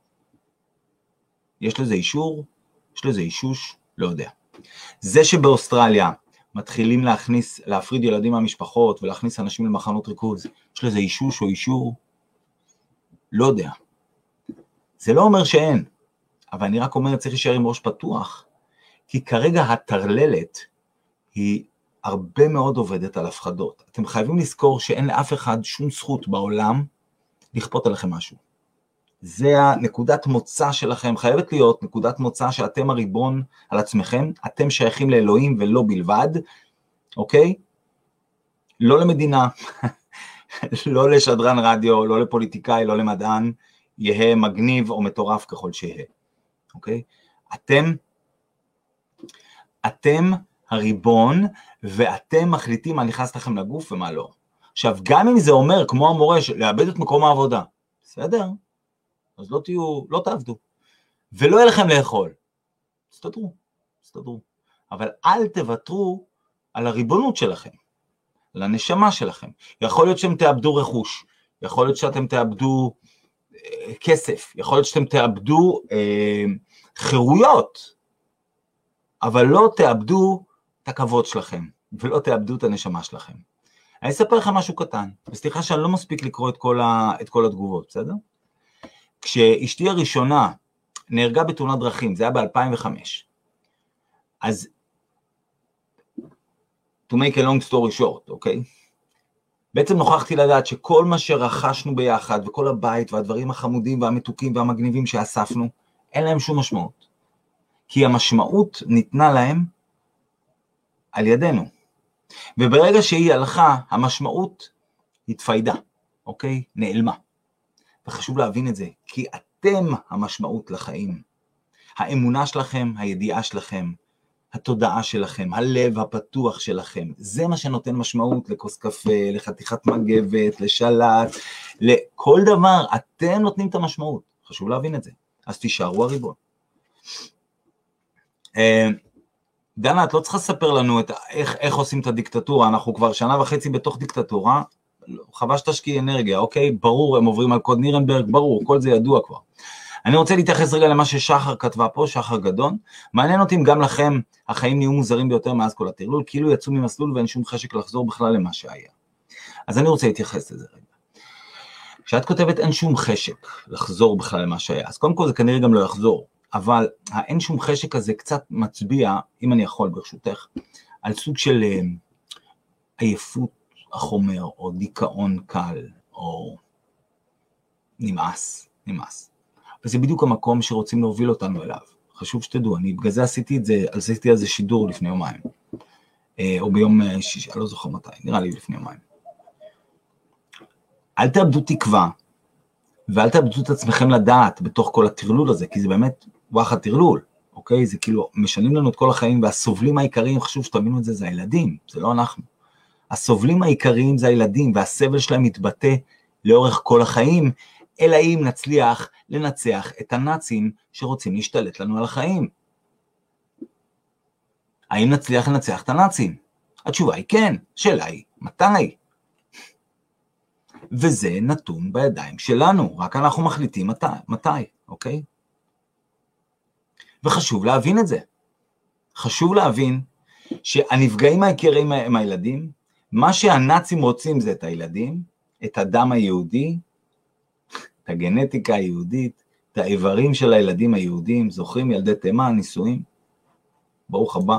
A: יש לזה אישור, יש לזה אישוש, לא יודע. זה שבאוסטרליה מתחילים להכניס, להפריד ילדים מהמשפחות ולהכניס אנשים למחנות ריכוז, יש לזה אישוש או אישור? לא יודע. זה לא אומר שאין, אבל אני רק אומר, צריך להישאר עם ראש פתוח, כי כרגע הטרללת היא הרבה מאוד עובדת על הפחדות. אתם חייבים לזכור שאין לאף אחד שום זכות בעולם לכפות עליכם משהו. זה הנקודת מוצא שלכם, חייבת להיות נקודת מוצא שאתם הריבון על עצמכם, אתם שייכים לאלוהים ולא בלבד, אוקיי? לא למדינה, לא לשדרן רדיו, לא לפוליטיקאי, לא למדען, יהיה מגניב או מטורף ככל שיהיה, אוקיי? אתם, אתם הריבון, ואתם מחליטים מה נכנס לכם לגוף ומה לא. עכשיו, גם אם זה אומר, כמו המורה, לאבד את מקום העבודה, בסדר? אז לא תהיו, לא תעבדו, ולא יהיה לכם לאכול, תסתדרו, תסתדרו, אבל אל תוותרו על הריבונות שלכם, על הנשמה שלכם. יכול להיות שאתם תאבדו רכוש, יכול להיות שאתם תאבדו אה, כסף, יכול להיות שאתם תאבדו אה, חירויות, אבל לא תאבדו את הכבוד שלכם, ולא תאבדו את הנשמה שלכם. אני אספר לכם משהו קטן, וסליחה שאני לא מספיק לקרוא את כל, ה, את כל התגובות, בסדר? כשאשתי הראשונה נהרגה בתאונת דרכים, זה היה ב-אלפיים וחמש, אז, to make a long story short, אוקיי? בעצם נוכחתי לדעת שכל מה שרכשנו ביחד, וכל הבית והדברים החמודים והמתוקים והמגניבים שאספנו, אין להם שום משמעות. כי המשמעות ניתנה להם על ידינו. וברגע שהיא הלכה, המשמעות התפיידה, אוקיי? נעלמה. וחשוב להבין את זה, כי אתם המשמעות לחיים. האמונה שלכם, הידיעה שלכם, התודעה שלכם, הלב הפתוח שלכם, זה מה שנותן משמעות לכוס קפה, לחתיכת מגבת, לשלט, לכל דבר, אתם נותנים את המשמעות. חשוב להבין את זה. אז תישארו הריבון. דנה, את לא צריכה לספר לנו את איך, איך עושים את הדיקטטורה, אנחנו כבר שנה וחצי בתוך דיקטטורה, חבל שתשקיע אנרגיה, אוקיי? ברור, הם עוברים על קוד נירנברג, ברור, כל זה ידוע כבר. אני רוצה להתייחס רגע למה ששחר כתבה פה, שחר גדון, מעניין אותי אם גם לכם החיים נהיו מוזרים ביותר מאז כל הטרלול, כאילו יצאו ממסלול ואין שום חשק לחזור בכלל למה שהיה. אז אני רוצה להתייחס לזה רגע. כשאת כותבת אין שום חשק לחזור בכלל למה שהיה, אז קודם כל זה כנראה גם לא יחזור, אבל האין שום חשק הזה קצת מצביע, אם אני יכול ברשותך, על סוג של עייפות החומר, או דיכאון קל, או נמאס, נמאס. וזה בדיוק המקום שרוצים להוביל אותנו אליו. חשוב שתדעו, אני בגלל זה עשיתי את זה, עשיתי על זה שידור לפני יומיים, או ביום שישי, אני לא זוכר מתי, נראה לי לפני יומיים. אל תאבדו תקווה, ואל תאבדו את עצמכם לדעת בתוך כל הטרלול הזה, כי זה באמת וואחד טרלול, אוקיי? זה כאילו, משנים לנו את כל החיים, והסובלים העיקריים, חשוב שתבינו את זה, זה הילדים, זה לא אנחנו. הסובלים העיקריים זה הילדים, והסבל שלהם מתבטא לאורך כל החיים, אלא אם נצליח לנצח את הנאצים שרוצים להשתלט לנו על החיים. האם נצליח לנצח את הנאצים? התשובה היא כן, שאלה היא, מתי? וזה נתון בידיים שלנו, רק אנחנו מחליטים מתי, מתי, אוקיי? וחשוב להבין את זה. חשוב להבין שהנפגעים העיקריים הם הילדים, מה שהנאצים רוצים זה את הילדים, את הדם היהודי, את הגנטיקה היהודית, את האיברים של הילדים היהודים, זוכרים ילדי תימן, נישואים, ברוך הבא.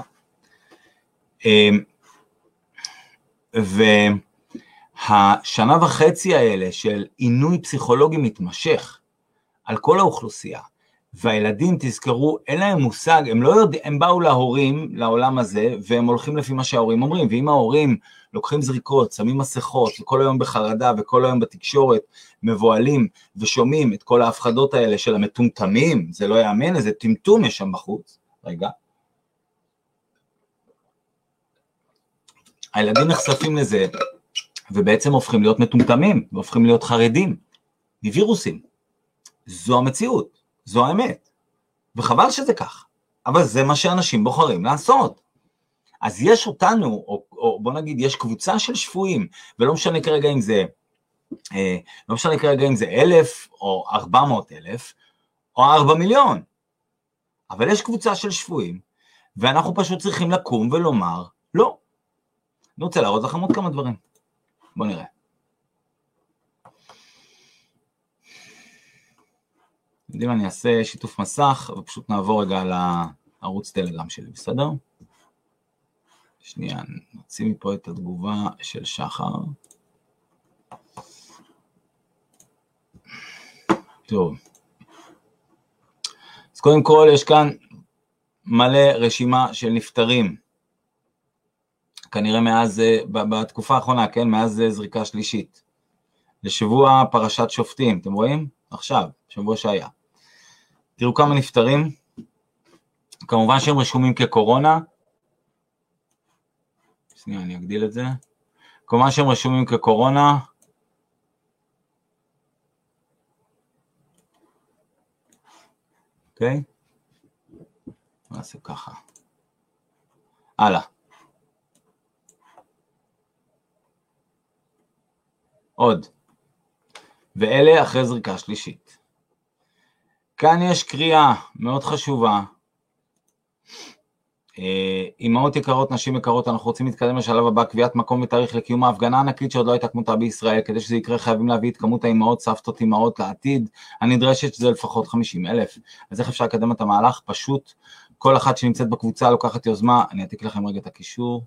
A: והשנה וחצי האלה של עינוי פסיכולוגי מתמשך על כל האוכלוסייה, והילדים תזכרו, אין להם מושג, הם לא יודעים, הם באו להורים, לעולם הזה, והם הולכים לפי מה שההורים אומרים, ואם ההורים לוקחים זריקות, שמים מסכות, וכל היום בחרדה, וכל היום בתקשורת, מבועלים, ושומעים את כל ההפחדות האלה של המטומטמים, זה לא יאמן, איזה טמטום יש שם בחוץ, רגע. הילדים נחשפים לזה, ובעצם הופכים להיות מטומטמים, והופכים להיות חרדים, מווירוסים. זו המציאות. זו האמת, וחבל שזה כך, אבל זה מה שאנשים בוחרים לעשות. אז יש אותנו, או, או בוא נגיד, יש קבוצה של שפויים, ולא משנה כרגע אם זה, אה, לא משנה כרגע אם זה אלף, או ארבע מאות אלף, או ארבע מיליון, אבל יש קבוצה של שפויים, ואנחנו פשוט צריכים לקום ולומר, לא. אני רוצה להראות לכם עוד כמה דברים. בואו נראה. יודעים, אני אעשה שיתוף מסך, ופשוט נעבור רגע לערוץ טלגרם שלי, בסדר? שנייה, נוציא מפה את התגובה של שחר. טוב. אז קודם כל, יש כאן מלא רשימה של נפטרים. כנראה מאז, בתקופה האחרונה, כן, מאז זריקה שלישית. לשבוע פרשת שופטים, אתם רואים? עכשיו, שבוע שהיה. תראו כמה נפטרים, כמובן שהם רשומים כקורונה, שנייה, אני אגדיל את זה, כמובן שהם רשומים כקורונה, אוקיי? נעשה ככה, הלאה. עוד, ואלה אחרי זריקה שלישית. כאן יש קריאה מאוד חשובה, אמהות יקרות, נשים יקרות, אנחנו רוצים להתקדם לשלב הבא, קביעת מקום ותאריך לקיום ההפגנה הענקית שעוד לא הייתה כמותה בישראל, כדי שזה יקרה חייבים להביא את כמות האמהות, סבתות אמהות לעתיד, הנדרשת שזה לפחות חמישים אלף, אז איך אפשר לקדם את המהלך? פשוט, כל אחת שנמצאת בקבוצה לוקחת יוזמה, אני אעתיק לכם רגע את הקישור,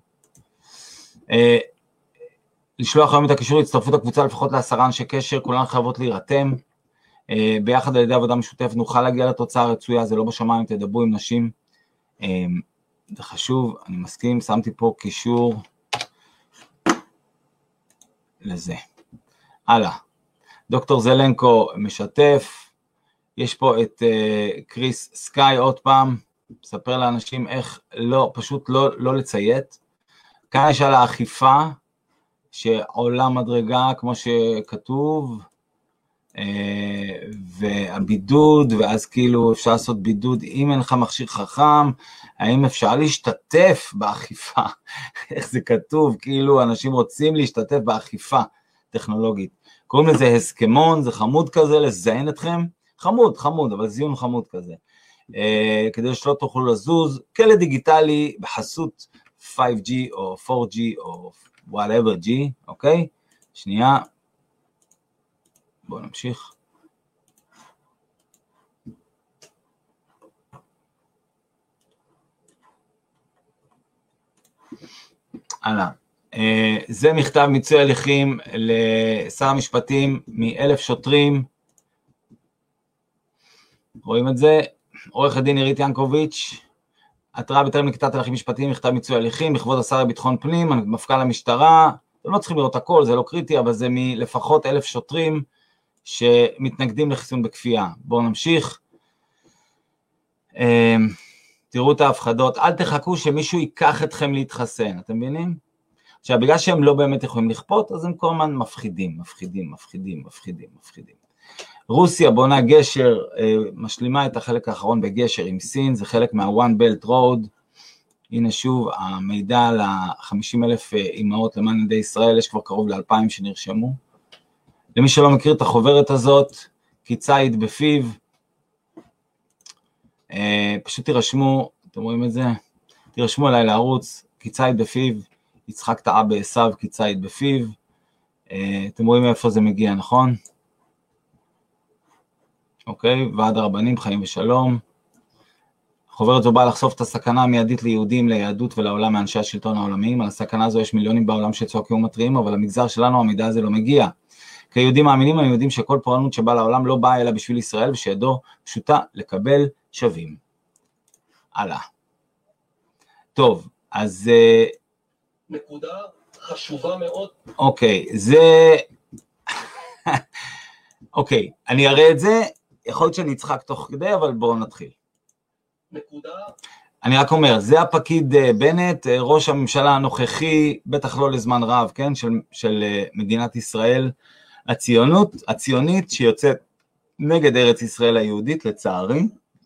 A: לשלוח היום את הקישור, הצטרפות הקבוצה לפחות לעשרה אנשי קשר, כולן חייבות להירתם, ביחד על ידי עבודה משותפת נוכל להגיע לתוצאה הרצויה, זה לא בשמיים, תדברו עם נשים, זה חשוב, אני מסכים, שמתי פה קישור לזה. הלאה, דוקטור זלנקו משתף, יש פה את קריס סקאי עוד פעם, מספר לאנשים איך לא, פשוט לא, לא לציית, כאן יש על האכיפה, שעולה מדרגה כמו שכתוב, והבידוד, ואז כאילו אפשר לעשות בידוד, אם אין לך מכשיר חכם, האם אפשר להשתתף באכיפה, איך זה כתוב, כאילו אנשים רוצים להשתתף באכיפה טכנולוגית, קוראים לזה הסכמון, זה חמוד כזה, לזיין אתכם, חמוד, חמוד, אבל זיון חמוד כזה, כדי שלא תוכלו לזוז, כלי דיגיטלי בחסות חמש ג'י או ארבע ג'י או whatever G, אוקיי? שנייה, בואו נמשיך. הלאה, זה מכתב מיצוי הליכים לשר המשפטים מאלף שוטרים, רואים את זה, עורך הדין עירית ינקוביץ', התראה בטרם נקיטת הליכים משפטיים, מכתב מיצוי הליכים, לכבוד השר לביטחון פנים, מפכ"ל המשטרה, אתם לא צריכים לראות הכל, זה לא קריטי, אבל זה מלפחות אלף שוטרים שמתנגדים לחיסון בכפייה. בואו נמשיך. תראו את ההפחדות, אל תחכו שמישהו ייקח אתכם להתחסן, אתם מבינים? עכשיו, בגלל שהם לא באמת יכולים לכפות, אז הם כל הזמן מפחידים, מפחידים, מפחידים, מפחידים, מפחידים. רוסיה בונה גשר, משלימה את החלק האחרון בגשר עם סין, זה חלק מה-One Belt Road, הנה שוב, המידע ל-חמישים אלף אימהות למען ילדי ישראל, יש כבר קרוב ל-אלפיים שנרשמו. למי שלא מכיר את החוברת הזאת, כי ציד בפיו, פשוט תירשמו, אתם רואים את זה? תירשמו עליי לערוץ, כי ציד בפיו, יצחק טעה בעשיו, כי ציד בפיו, אתם רואים איפה זה מגיע, נכון? אוקיי, ועד הרבנים, חיים ושלום. חוברת זו באה לחשוף את הסכנה המיידית ליהודים, ליהדות ולעולם מאנשי השלטון העולמיים. על הסכנה הזו יש מיליונים בעולם שצועקים ומתריעים, אבל למגזר שלנו המידע הזה לא מגיע. כיהודים מאמינים, הם יודעים שכל פורענות שבאה לעולם לא באה אלא בשביל ישראל, ושידו פשוטה לקבל שווים. הלאה. טוב, אז...
D: נקודה חשובה מאוד.
A: אוקיי, זה... אוקיי, אני אראה את זה, יכול להיות שאני אצחק תוך כדי, אבל בואו נתחיל.
D: נקודה.
A: אני רק אומר, זה הפקיד בנט, ראש הממשלה הנוכחי, בטח לא לזמן רב, כן, של, של מדינת ישראל, הציונות, הציונית שיוצאת נגד ארץ ישראל היהודית, לצערי.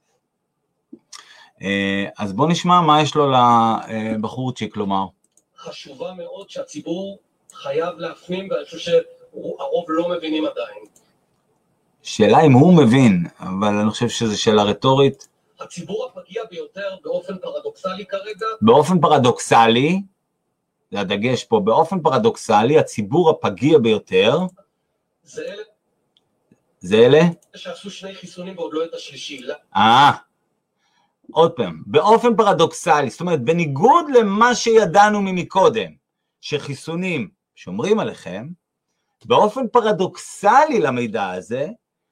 A: אז בואו נשמע מה יש לו לבחורצ'יק לומר.
D: חשובה מאוד שהציבור חייב להפנים, ואני חושב שהרוב לא מבינים עדיין.
A: שאלה אם הוא מבין, אבל אני חושב שזו שאלה רטורית.
D: הציבור הפגיע ביותר באופן פרדוקסלי כרגע.
A: באופן פרדוקסלי, זה הדגש פה, באופן פרדוקסלי, הציבור הפגיע ביותר.
D: זה אלה.
A: זה אלה?
D: שעשו שני חיסונים ועוד לא את השלישי.
A: אה, עוד פעם, באופן פרדוקסלי, זאת אומרת, בניגוד למה שידענו ממקודם, שחיסונים שומרים עליכם, באופן פרדוקסלי למידע הזה,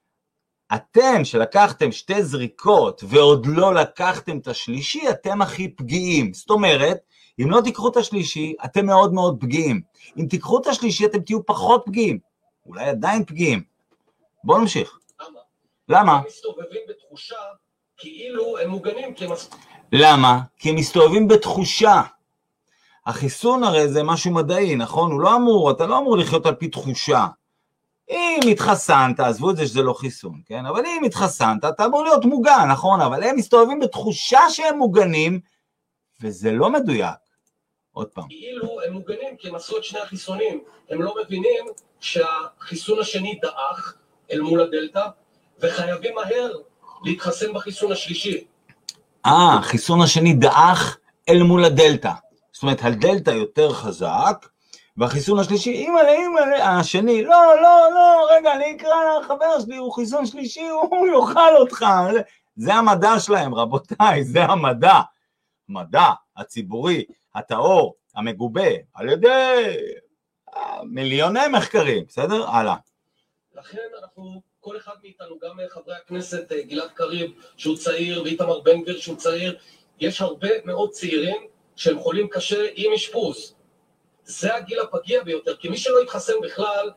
A: אתם שלקחתם שתי זריקות ועוד לא לקחתם את השלישי, אתם הכי פגיעים. זאת אומרת, אם לא תיקחו את השלישי, אתם מאוד מאוד פגיעים. אם תיקחו את השלישי, אתם תהיו פחות פגיעים. אולי עדיין פגיעים. בואו נמשיך.
D: למה?
A: למה?
D: הם מסתובבים בתחושה כאילו הם מוגנים. כי הם...
A: למה? כי הם מסתובבים בתחושה. החיסון הרי זה משהו מדעי, נכון? הוא לא אמור, אתה לא אמור לחיות על פי תחושה. אם התחסנת, עזבו את זה שזה לא חיסון, כן? אבל אם התחסנת, אתה אמור להיות מוגן, נכון? אבל הם מסתובבים בתחושה שהם מוגנים, וזה לא מדויק. עוד פעם.
D: כאילו הם מוגנים, כי הם עשו את שני החיסונים. הם לא מבינים שהחיסון השני דאח אל מול הדלטה, וחייבים מהר להתחסן בחיסון השלישי.
A: אה, חיסון השני דאח אל מול הדלטה. זאת אומרת, הדלטה יותר חזק, והחיסון השלישי, אימא'לה, אימא'לה, השני, לא, לא, לא, רגע, אני אקרא לחבר שלי, הוא חיסון שלישי, הוא יאכל אותך. זה המדע שלהם, רבותיי, זה המדע. מדע הציבורי, הטהור, המגובה, על ידי מיליוני מחקרים, בסדר? הלאה.
D: לכן אנחנו, כל אחד מאיתנו, גם חברי הכנסת גלעד קריב, שהוא צעיר, ואיתמר בן גביר, שהוא צעיר, יש הרבה מאוד צעירים שהם חולים קשה עם אשפוז. זה הגיל הפגיע ביותר, כי מי שלא יתחסן בכלל...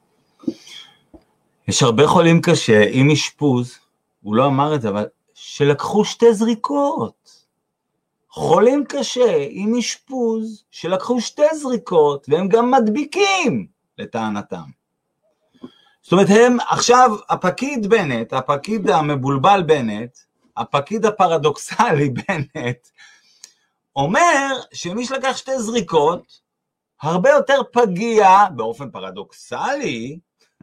A: יש הרבה חולים קשה עם אשפוז, הוא לא אמר את זה, אבל שלקחו שתי זריקות. חולים קשה עם אשפוז, שלקחו שתי זריקות, והם גם מדביקים לטענתם. זאת אומרת, הם עכשיו, הפקיד בנט, הפקיד המבולבל בנט, הפקיד הפרדוקסלי בנט, אומר שמי שלקח שתי זריקות, הרבה יותר פגיע, באופן פרדוקסלי,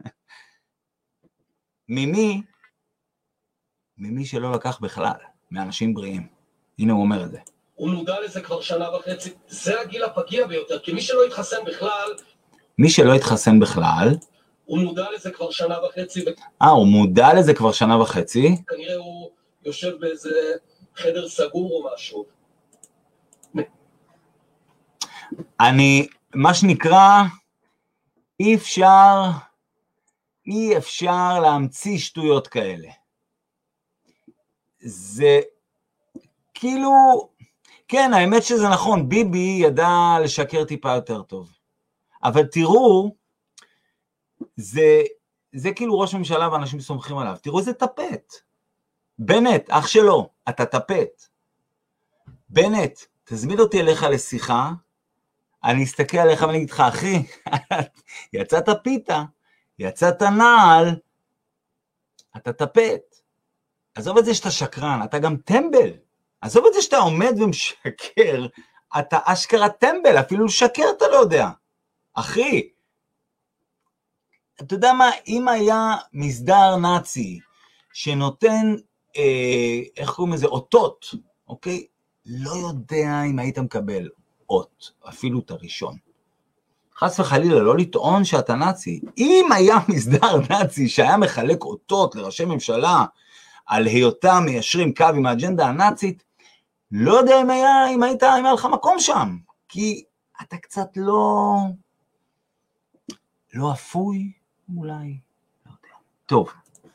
A: ממי, ממי שלא לקח בכלל, מאנשים בריאים. הנה הוא אומר את זה.
D: הוא מודע לזה כבר שנה וחצי, זה הגיל הפגיע ביותר, כי מי שלא יתחסן בכלל...
A: מי שלא יתחסן בכלל...
D: הוא מודע לזה כבר שנה וחצי.
A: אה, הוא מודע לזה כבר שנה וחצי?
D: כנראה הוא יושב באיזה חדר סגור או משהו.
A: אני מה שנקרא, אי אפשר, אי אפשר להמציא שטויות כאלה. זה כאילו, כן, האמת שזה נכון, ביבי ידע לשקר טיפה יותר טוב. אבל תראו, זה, זה כאילו ראש ממשלה ואנשים סומכים עליו. תראו איזה טפט. בנט, אח שלו, אתה טפט. בנט, תזמין אותי אליך לשיחה, אני אסתכל עליך ואני אגיד לך, אחי, יצאת פיתה, יצאת נעל, אתה טפט. עזוב את זה שאתה שקרן, אתה גם טמבל. עזוב את זה שאתה עומד ומשקר, אתה אשכרה טמבל, אפילו לשקר אתה לא יודע. אחי, אתה יודע מה, אם היה מסדר נאצי שנותן, אה, איך קוראים לזה, אותות, אוקיי? לא יודע אם היית מקבל אות, אפילו את הראשון. חס וחלילה, לא לטעון שאתה נאצי. אם היה מסדר נאצי שהיה מחלק אותות לראשי ממשלה, על היותם מיישרים קו עם האג'נדה הנאצית, לא יודע אם היה, אם היית, אם היה לך מקום שם, כי אתה קצת לא, לא אפוי, אולי, לא יודע. טוב.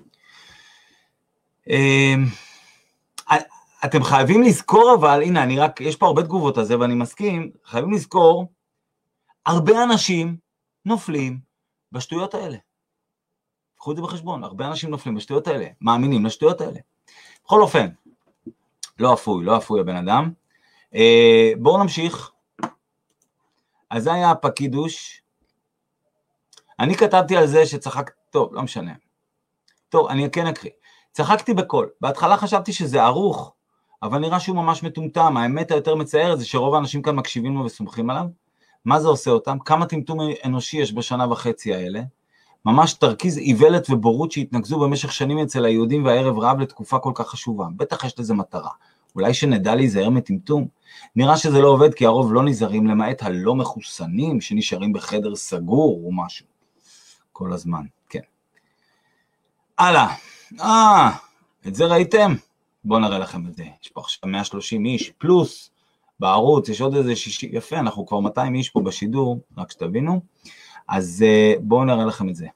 A: אתם חייבים לזכור, אבל, הנה, אני רק, יש פה הרבה תגובות על זה, ואני מסכים, חייבים לזכור, הרבה אנשים נופלים בשטויות האלה. קחו את זה בחשבון, הרבה אנשים נופלים בשטויות האלה, מאמינים לשטויות האלה. בכל אופן, לא אפוי, לא אפוי הבן אדם. אה, בואו נמשיך. אז זה היה הפקידוש. אני כתבתי על זה שצחק, טוב, לא משנה. טוב, אני כן אקריא. צחקתי בקול. בהתחלה חשבתי שזה ערוך, אבל נראה שהוא ממש מטומטם. האמת היותר מצער זה שרוב האנשים כאן מקשיבים לו וסומכים עליו. מה זה עושה אותם? כמה טמטום אנושי יש בשנה וחצי האלה? ממש תרכיז איוולת ובורות שהתנגזו במשך שנים אצל היהודים והערב רב לתקופה כל כך חשובה. בטח יש לזה מטרה. אולי שנדע להיזהר מטמטום. נראה שזה לא עובד כי הרוב לא נזהרים, למעט הלא מחוסנים שנשארים בחדר סגור או משהו. כל הזמן, כן. הלאה. אה, את זה ראיתם? בואו נראה לכם את זה. יש פה עכשיו מאה ושלושים איש פלוס בערוץ, יש עוד איזה שישים, יפה, אנחנו כבר מאתיים איש פה בשידור, רק שתבינו. אז בואו נראה לכם את זה.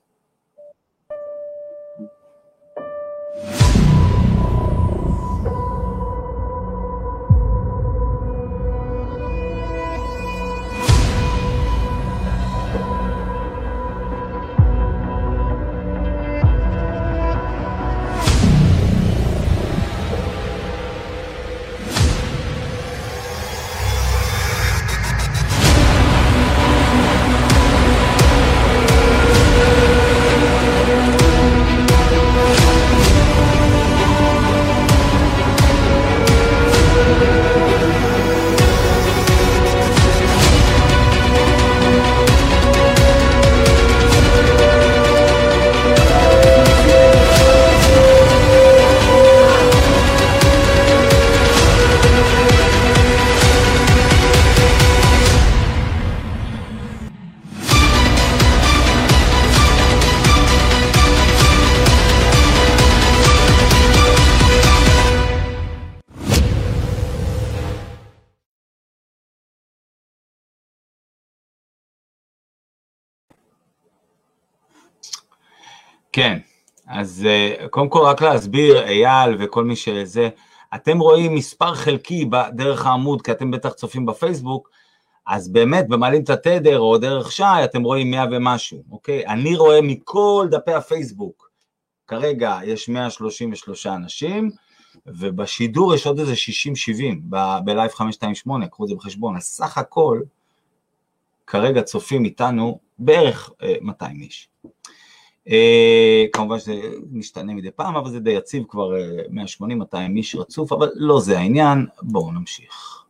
A: כן, אז קודם כל רק להסביר, אייל וכל מי שזה, אתם רואים מספר חלקי דרך העמוד, כי אתם בטח צופים בפייסבוק, אז באמת במעלים את התדר או דרך שי, אתם רואים מאה ומשהו, אוקיי? אני רואה מכל דפי הפייסבוק, כרגע יש מאה שלושים ושלושה אנשים, ובשידור יש עוד איזה שישים שבעים, בלייב חמש שתיים שמונה, קחו את זה בחשבון, אז סך הכל, כרגע צופים איתנו בערך מאתיים איש. Uh, כמובן שזה משתנה מדי פעם, אבל זה די יציב כבר uh, מאה שמונים מאתיים איש רצוף, אבל לא זה העניין, בואו נמשיך.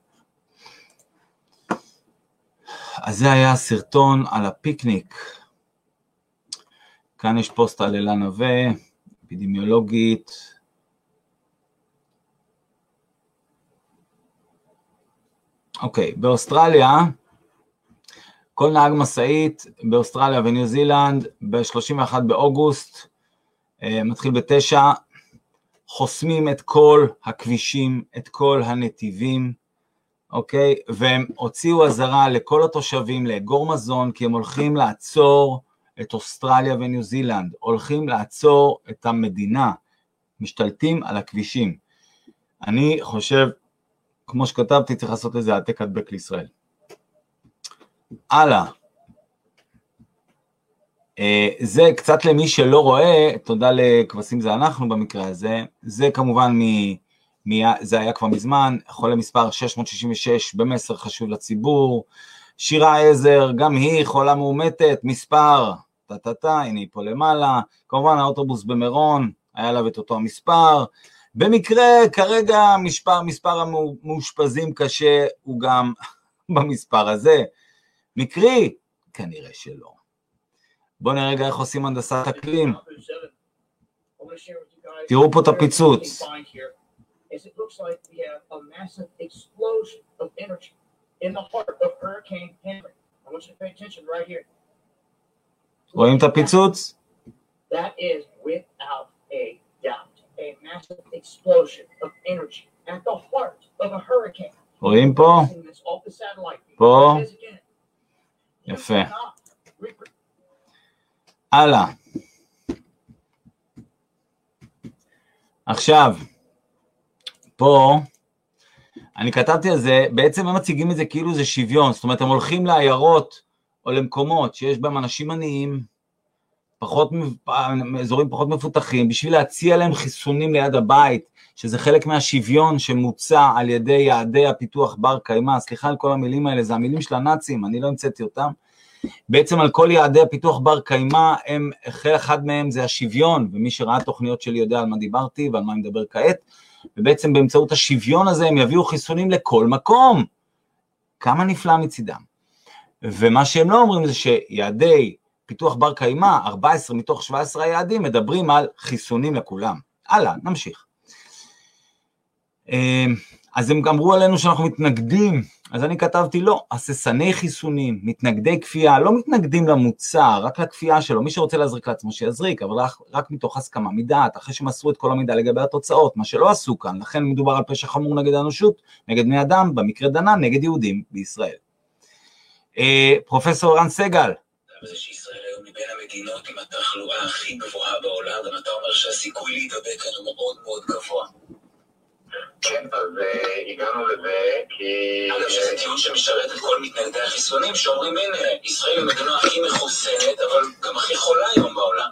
A: אז זה היה סרטון על הפיקניק, כאן יש פוסט על אלה נווה, אפידמיולוגית, אוקיי, okay, באוסטרליה, כל נהג מסעית באוסטרליה וניו זילנד, ב-שלושים ואחד באוגוסט, מתחיל בתשע, חוסמים את כל הכבישים, את כל הנתיבים, אוקיי? והם הוציאו הזרה לכל התושבים לאגור מזון, כי הם הולכים לעצור את אוסטרליה וניו זילנד, הולכים לעצור את המדינה, משתלטים על הכבישים. אני חושב, כמו שכתבתי, צריך לעשות איזה העתק הדבק לישראל. הלאה. זה קצת למי שלא רואה, תודה לכבשים זה אנחנו במקרה הזה, זה כמובן מ... זה היה כבר מזמן, חולה מספר שש מאות שישים ושש במסר חשוב לציבור, שירה עזר, גם היא חולה מאומתת, מספר, טה-טה-טה, הנה היא פה למעלה, כמובן האוטובוס במירון, היה לה את אותו המספר, במקרה כרגע מספר, מספר המאושפזים קשה הוא גם במספר הזה, מקרי, כנראה שלא. בואו נראה רגע איך עושים הנדסת אקלים, תראו פה את הפיצוץ,
B: is it looks like we have a massive explosion of energy in the heart of Hurricane Henry. I want you to pay attention right here.
A: רואים את הפיצוץ?
B: That is without a doubt a massive explosion of energy at the heart of a hurricane.
A: רואים פה? פה? יפה. הלאה. עכשיו, פה, אני כתבתי על זה, בעצם הם מציגים את זה כאילו זה שוויון, זאת אומרת, הם הולכים לעיירות או למקומות שיש בהם אנשים עניים, פחות, אזורים פחות מפותחים, בשביל להציע להם חיסונים ליד הבית, שזה חלק מהשוויון שמוצע על ידי יעדי הפיתוח בר קיימא, סליחה על כל המילים האלה, זה המילים של הנאצים, אני לא המצאתי אותם, בעצם על כל יעדי הפיתוח בר קיימא, הם, אחד מהם זה השוויון, ומי שראה תוכניות שלי יודע על מה דיברתי ועל מה אני מדבר כעת, ובעצם באמצעות השוויון הזה הם יביאו חיסונים לכל מקום, כמה נפלא מצידם, ומה שהם לא אומרים זה שיעדי פיתוח בר קיימא, ארבע עשרה מתוך שבע עשרה יעדים, מדברים על חיסונים לכולם. הלאה, נמשיך. אז הם אמרו עלינו שאנחנו מתנגדים, אז אני כתבתי לא, הססני חיסונים, מתנגדי כפייה, לא מתנגדים למוצר, רק לכפייה שלו, מי שרוצה להזריק לעצמו שיזריק, אבל רק, רק מתוך הסכמה מדעת, אחרי שמסרו את כל המידע לגבי התוצאות, מה שלא עשו כאן, לכן מדובר על פשע חמור נגד האנושות, נגד בני אדם, במקרה דנן, נגד יהודים בישראל. פרופסור ערן סגל.
E: זה שישראל היום מבין המדינות עם התחלואה הכי גבוהה בעולם, גם אתה אומר שהסיכוי להידבק כאן הוא מאוד מאוד גבוה.
F: כן, אז הגענו לזה כי...
E: אגב, שזה טיעון שמשרת את כל מתנגדי החיסונים, שאומרים, הנה, ישראל היא המדינה הכי מחוסנת, אבל גם הכי חולה היום בעולם.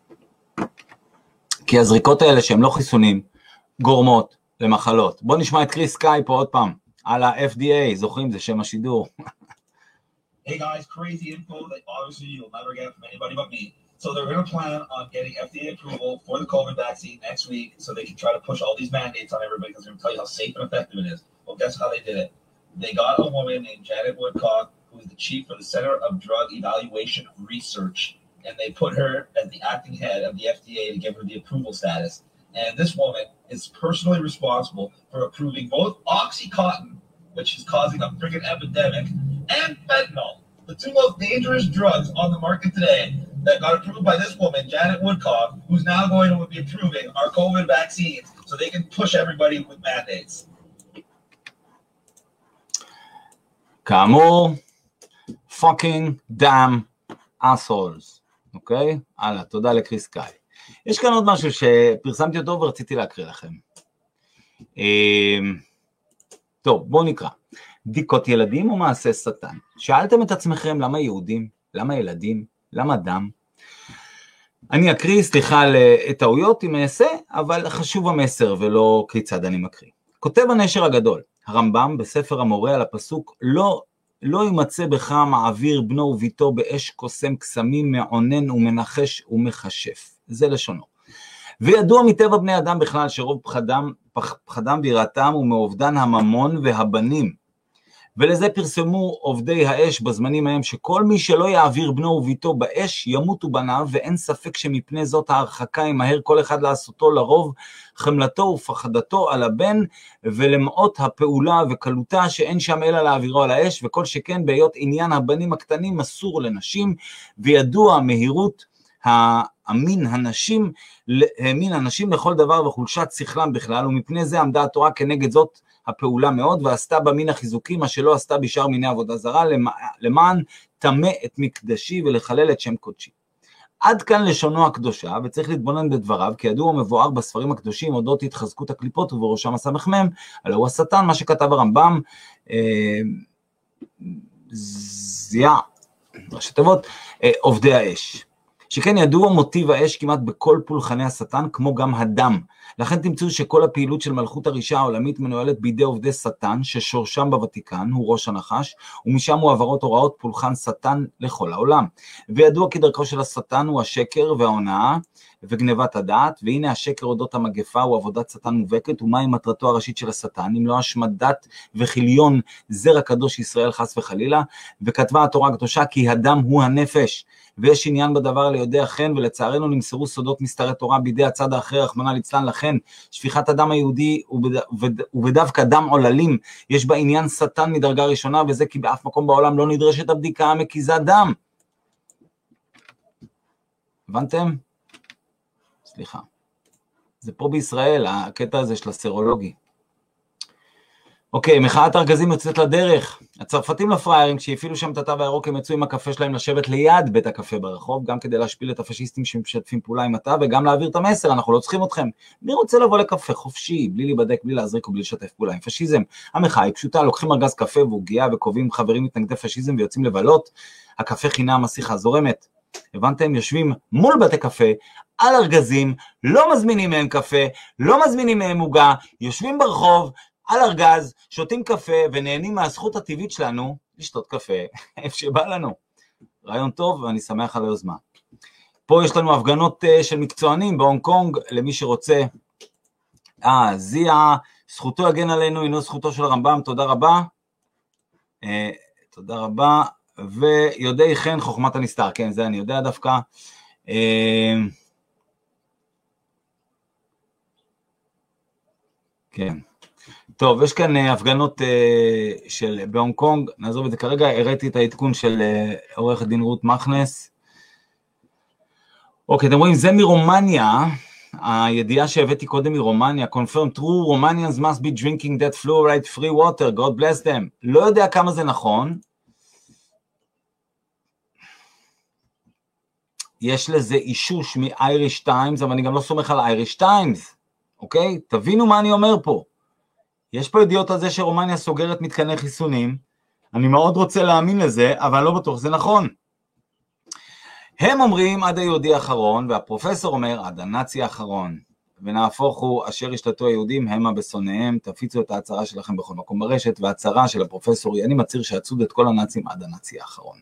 A: כי הזריקות האלה שהן לא חיסונים, גורמות למחלות. בואו נשמע את קריס קאי פה עוד פעם, על ה-F D A, זוכרים, זה שם השידור.
C: Hey guys, crazy info that obviously you'll never get from anybody but me. So they're going to plan on getting F D A approval for the COVID vaccine next week so they can try to push all these mandates on everybody because they're going to tell you how safe and effective it is. Well, guess how they did it? They got a woman named Janet Woodcock, who is the chief of the Center of Drug Evaluation Research, and they put her as the acting head of the F D A to give her the approval status. And this woman is personally responsible for approving both OxyContin, which is causing a freaking epidemic, and fentanyl, the two most dangerous drugs on the market today that got approved by this woman, Janet Woodcock, who's now going to be approving our COVID vaccines so they can push everybody with mandates.
A: כאמור, fucking damn assholes, אוקיי? הלאה, תודה לקריס קאי. יש כאן עוד משהו שפרסמתי אותו ורציתי להקריא לכם. טוב, בואו נקרא. בדיקות ילדים או מעשה שטן? שאלתם את עצמכם למה יהודים, למה ילדים, למה דם? אני אקריא, סליחה לטעויות אם אעשה, אבל חשוב המסר ולא כיצד אני מקריא. כותב הנשר הגדול, הרמב"ם בספר המורה על הפסוק, לא, לא יימצא בך מעביר בנו וביתו באש קוסם קסמים מעונן ומנחש ומחשף. זה לשונו. וידוע מטבע בני אדם בכלל שרוב פחדם, פחדם ויראתם ומאובדן הממון והבנים. ולזה פרסמו עובדי האש בזמנים ההם שכל מי שלא יעביר בנו וביתו באש ימותו בניו, ואין ספק שמפני זאת ההרחקה ימהר כל אחד לעשותו לרוב חמלתו ופחדתו על הבן, ולמעות הפעולה וקלותה שאין שם אלא להעבירו על האש, וכל שכן בהיות עניין הבנים הקטנים אסור לנשים, וידוע מהירות המין הנשים, האמין הנשים לכל דבר וחולשת שכלם בכלל, ומפני זה עמדה התורה כנגד זאת הפעולה מאוד, ועשתה במין החיזוקי מה שלא עשתה בשאר מיני עבודה זרה, למען תמה את מקדשי ולחלל את שם קודשי. עד כאן לשונו הקדושה, וצריך להתבונן בדבריו, כי ידוע מבואר בספרים הקדושים, אודות התחזקות הקליפות, ובראשם הסמ"ם, על הוא השטן, מה שכתב הרמב"ם, אה, זיה, ראשי תיבות, אה, עובדי האש. שכן ידוע מוטיב האש כמעט בכל פולחני השטן, כמו גם הדם. לכן תמצאו שכל הפעילות של מלכות הרישה העולמית מנוהלת בידי עובדי שטן, ששורשם בוותיקן, הוא ראש הנחש, ומשם מועברות הוראות פולחן שטן לכל העולם. וידוע כי דרכו של השטן הוא השקר וההונאה, וגנבת הדעת, והנה השקר אודות המגפה הוא עבודת שטן מובהקת, ומהי מטרתו הראשית של השטן, אם לא השמדת וחיליון זרע קדוש ישראל חס וחלילה, וכתבה התורה הקדושה כי הדם הוא הנפש, ויש עניין בדבר ליודע חן, ולצערנו נמסרו סודות מסתרי תורה בידי הצד האחר, רחמנא ליצלן, לכן שפיכת הדם היהודי ובדווקא דם עוללים, יש בה עניין שטן מדרגה ראשונה, וזה כי באף מקום בעולם לא נדרשת הבדיקה המקיזה דם. הבנתם? סליחה. זה פה בישראל, הקטע הזה של הסרולוגי. אוקיי, מחאת ארגזים יוצאת לדרך. הצרפתים לפריירים, כשהפעילו שם את התו הירוק, הם יצאו עם הקפה שלהם לשבת ליד בית הקפה ברחוב, גם כדי להשפיל את הפשיסטים שמשתפים פעולה עם התו, וגם להעביר את המסר, אנחנו לא צריכים אתכם. מי רוצה לבוא לקפה חופשי, בלי להיבדק, בלי להזריק ובלי לשתף פעולה עם פשיזם? המחאה היא פשוטה, לוקחים ארגז קפה ועוגיה, וקובעים חברים מתנגדי פשיזם ויוצאים לבלות, הקפה חינם, השיחה זורמת. הבנתם? יושבים מול בתי קפה, על ארגזים, לא מזמינים מהם קפה, לא מזמינים מהם עוגה, יושבים ברחוב, על ארגז, שותים קפה ונהנים מהזכות הטבעית שלנו לשתות קפה, איפה שבא לנו. רעיון טוב ואני שמח על היוזמה. פה יש לנו הפגנות של מקצוענים בהונג קונג, למי שרוצה. אה, זיה, זכותו יגן עלינו, אינו זכותו של הרמב"ם, תודה רבה. אה, תודה רבה. ויודעי חן חוכמת הנסתר, כן, זה אני יודע דווקא. אה, כן. טוב, יש כאן הפגנות uh, של בהונג קונג, נעזוב את זה כרגע, הראיתי את העדכון של uh, עורך הדין רות מכנס. אוקיי, אתם רואים, זה מרומניה, הידיעה שהבאתי קודם מרומניה, confirm true, Romanians must be drinking that fluoride free water, God bless them. לא יודע כמה זה נכון, יש לזה אישוש מ-Irish Times, אבל אני גם לא סומך על Irish Times, אוקיי? תבינו מה אני אומר פה. יש פה ידיעות על זה שרומניה סוגרת מתקני חיסונים, אני מאוד רוצה להאמין לזה, אבל לא בטוח, זה נכון. הם אומרים עד היהודי האחרון, והפרופסור אומר עד הנאצי האחרון, ונהפוך הוא אשר השתתו היהודים המה בשונאיהם, תפיצו את ההצהרה שלכם בכל מקום ברשת, וההצהרה של הפרופסור היא, אני מצהיר שיצוד את כל הנאצים עד הנאצי האחרון.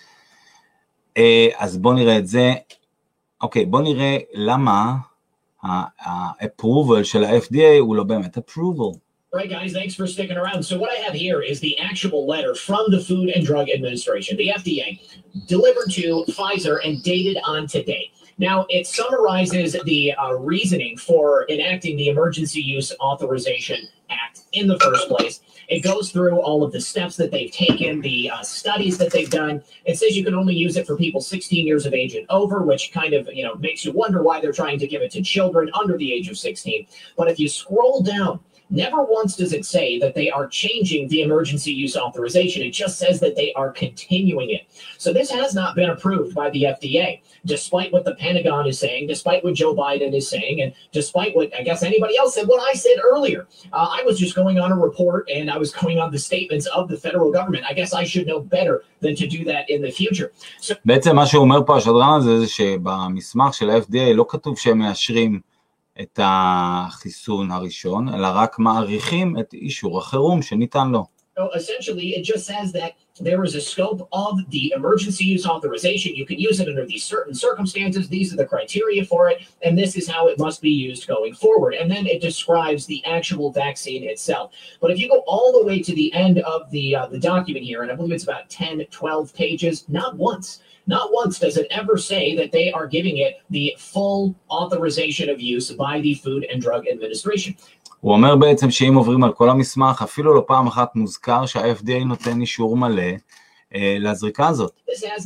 A: אז בואו נראה את זה, אוקיי, בואו נראה למה ה-approval של ה-F D A הוא לא באמת approval.
B: All right, guys, thanks for sticking around. So what I have here is the actual letter from the Food and Drug Administration, the F D A, delivered to Pfizer and dated on today. Now, it summarizes the uh, reasoning for enacting the Emergency Use Authorization Act in the first place. It goes through all of the steps that they've taken, the uh, studies that they've done. It says you can only use it for people sixteen years of age and over, which kind of, you know, makes you wonder why they're trying to give it to children under the age of sixteen. But if you scroll down, never once does it say that they are changing the emergency use authorization. It just says that they are continuing it. So this has not been approved by the F D A, despite what the Pentagon is saying, despite what Joe Biden is saying, and despite what I guess anybody else said, what I said earlier. Uh, I was just going on a report and I was going on the statements of the federal government. I guess I should know better than to do that in the future. So,
A: בעצם מה שהוא אומר פה השדרן הזה, זה שבמסמך של ה-F D A לא כתוב שהם מאשרים את החיסון הראשון, אלא רק מעריכים את אישור החירום שניתן לו.
B: So essentially, it just says that there is a scope of the emergency use authorization. You can use it under these certain circumstances. These are the criteria for it, and this is how it must be used going forward. And then it describes the actual vaccine itself. But if you go all the way to the end of the uh, the document here, and I believe it's about ten, twelve pages, not once, not once does it ever say that they are giving it the full authorization of use by the Food and Drug Administration.
A: הוא אומר בעצם שאם עוברים על כל המסמך, אפילו לא פעם אחת מוזכר שה-F D A נותן אישור מלא לזריקה הזאת.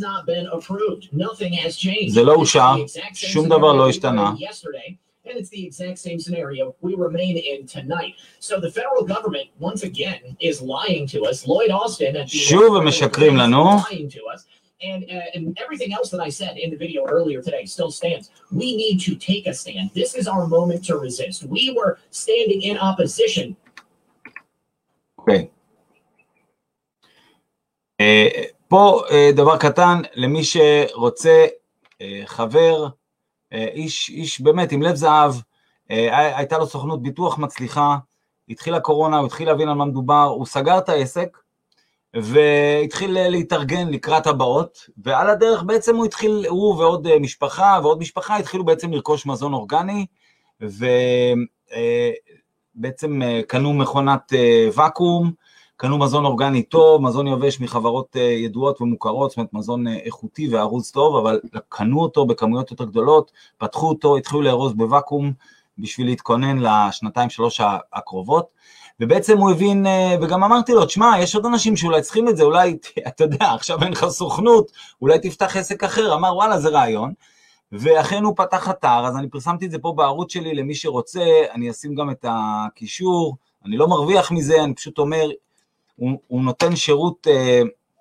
A: זה לא אושר, שום דבר לא השתנה.
B: And it's the exact same scenario we remain in tonight. So the federal government, once again, is lying to us. Lloyd Austin at the
A: שוב הם משקרים לנו.
B: lying to us. And, uh, and everything else that I said in the video earlier today still stands. We need to take a stand. This is our moment to resist. We were standing in opposition.
A: Okay. Uh, פה uh, דבר קטן, למי שרוצה uh, חבר, איש, איש באמת עם לב זהב, הייתה לו סוכנות ביטוח מצליחה, התחילה קורונה, הוא התחיל להבין על מה מדובר, הוא סגר את העסק, והתחיל להתארגן לקראת הבאות, ועל הדרך בעצם הוא התחיל, הוא ועוד משפחה, ועוד משפחה התחילו בעצם לרכוש מזון אורגני, ובעצם קנו מכונת וקום, קנו מזון אורגני טוב, מזון יבש מחברות ידועות ומוכרות, זאת אומרת מזון איכותי וארוז טוב, אבל קנו אותו בכמויות יותר גדולות, פתחו אותו, התחילו לארוז בוואקום, בשביל להתכונן לשנתיים שלוש הקרובות, ובעצם הוא הבין, וגם אמרתי לו, תשמע, יש עוד אנשים שאולי צריכים את זה, אולי, אתה יודע, עכשיו אין לך סוכנות, אולי תפתח עסק אחר, אמר, וואלה, זה רעיון, ואכן הוא פתח אתר, אז אני פרסמתי את זה פה בערוץ שלי, למי שרוצה, אני אשים גם את הקישור, אני לא מרוויח מזה, אני פשוט אומר, הוא, הוא נותן שירות, אה,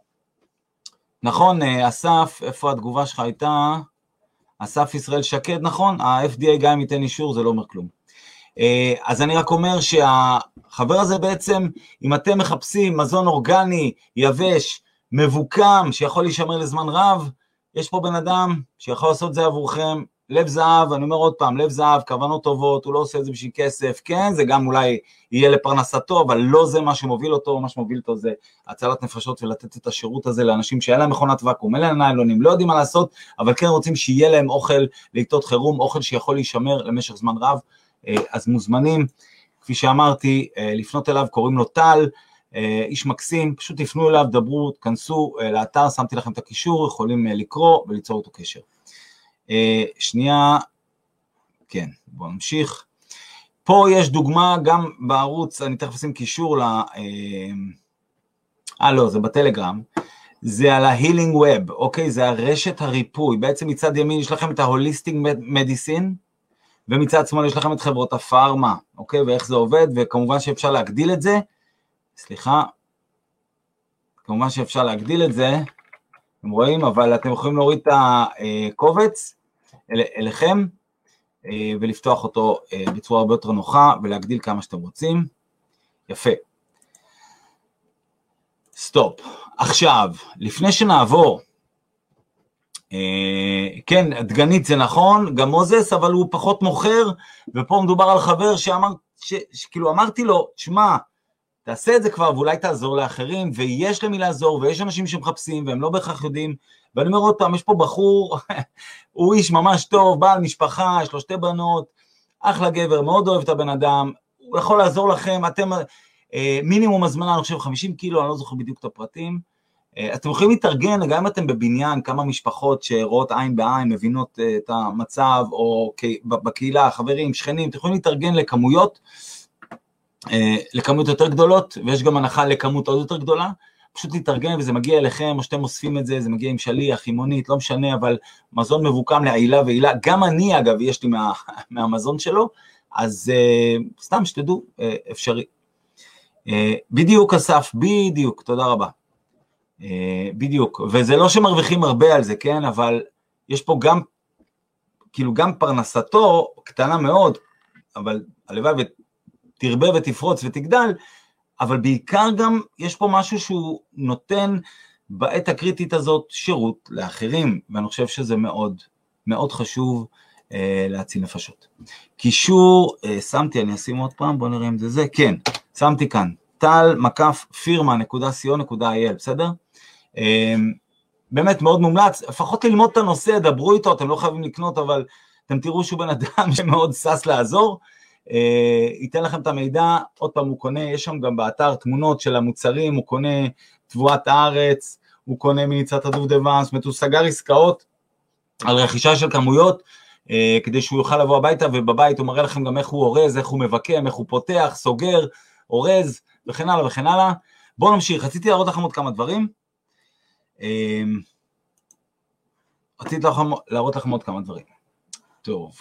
A: נכון, אה, אסף, איפה התגובה שלך הייתה? אסף ישראל שקד, נכון? ה-אף די איי גם ייתן אישור, זה לא אומר כלום. אה, אז אני רק אומר שהחבר הזה בעצם, אם אתם מחפשים מזון אורגני, יבש, מבוקם, שיכול להישמר לזמן רב, יש פה בן אדם שיכול לעשות את זה עבורכם, לב זהב, אני אומר עוד פעם, לב זהב, כוונות טובות, הוא לא עושה את זה בשביל כסף, כן, זה גם אולי יהיה לפרנסתו, אבל לא זה מה שמוביל אותו, מה שמוביל אותו זה הצלת נפשות ולתת את השירות הזה לאנשים שאין להם מכונת וקום, אין להם ניילונים, לא יודעים מה לעשות, אבל כן רוצים שיהיה להם אוכל לעיתות חירום, אוכל שיכול להישמר למשך זמן רב, אז מוזמנים, כפי שאמרתי, לפנות אליו, קוראים לו טל, איש מקסים, פשוט תפנו אליו, דברו, תכנסו לאתר, שמתי לכם את הקישור, יכולים לקרוא וליצור אותו קשר. שנייה, כן, בואו נמשיך. פה יש דוגמה גם בערוץ, אני תכף אשים קישור ל... אה, לא, זה בטלגרם. זה על ה-Healing Web, אוקיי? זה הרשת הריפוי. בעצם מצד ימין יש לכם את ה-Holistic Medicine, ומצד שמאל יש לכם את חברות הפארמה, אוקיי? ואיך זה עובד, וכמובן שאפשר להגדיל את זה. סליחה. כמובן שאפשר להגדיל את זה. אתם רואים, אבל אתם יכולים להוריד את הקובץ אל, אליכם, ולפתוח אותו בצורה הרבה יותר נוחה, ולהגדיל כמה שאתם רוצים. יפה. סטופ. עכשיו, לפני שנעבור, כן, דגנית זה נכון, גם מוזס, אבל הוא פחות מוכר, ופה מדובר על חבר שאמר, ש, שכאילו אמרתי לו, תשמע, תעשה את זה כבר, ואולי תעזור לאחרים, ויש למי לעזור, ויש אנשים שמחפשים, והם לא בהכרח יודעים, ואני אומר עוד פעם, יש פה בחור, הוא איש ממש טוב, בעל משפחה, יש לו שתי בנות, אחלה גבר, מאוד אוהב את הבן אדם, הוא יכול לעזור לכם, אתם, מינימום הזמנה, אני חושב חמישים קילו, אני לא זוכר בדיוק את הפרטים, אתם יכולים להתארגן, גם אם אתם בבניין, כמה משפחות שרואות עין בעין, מבינות את המצב, או בקהילה, חברים, שכנים, אתם יכולים להתארגן לכמויות, לכמות יותר גדולות, ויש גם הנחה לכמות עוד יותר גדולה, פשוט להתארגן וזה מגיע אליכם, או שאתם אוספים את זה, זה מגיע עם שליח, עם מונית, לא משנה, אבל מזון מבוקם לעילה ועילה, גם אני אגב, יש לי מה, מהמזון שלו, אז uh, סתם שתדעו, uh, אפשרי. Uh, בדיוק אסף, בדיוק, תודה רבה. Uh, בדיוק, וזה לא שמרוויחים הרבה על זה, כן, אבל יש פה גם, כאילו גם פרנסתו קטנה מאוד, אבל הלוואי ותרבה ותפרוץ ותגדל, אבל בעיקר גם יש פה משהו שהוא נותן בעת הקריטית הזאת שירות לאחרים, ואני חושב שזה מאוד מאוד חשוב אה, להציל נפשות. קישור, אה, שמתי, אני אשים עוד פעם, בואו נראה אם זה זה, כן, שמתי כאן, טל מקף פירמה נקודה סי או נקודה איי אל, בסדר? אה, באמת מאוד מומלץ, לפחות ללמוד את הנושא, דברו איתו, אתם לא חייבים לקנות, אבל אתם תראו שהוא בן אדם שמאוד סס לעזור, ייתן לכם את המידע, עוד פעם הוא קונה, יש שם גם באתר תמונות של המוצרים, הוא קונה תבואת הארץ, הוא קונה מניצת הדובדבן, זאת אומרת הוא סגר עסקאות על רכישה של כמויות, כדי שהוא יוכל לבוא הביתה, ובבית הוא מראה לכם גם איך הוא אורז, איך הוא מבקם, איך הוא פותח, סוגר, אורז, וכן הלאה וכן הלאה. בואו נמשיך, רציתי להראות לכם עוד כמה דברים, רציתי להראות לכם עוד כמה דברים. טוב.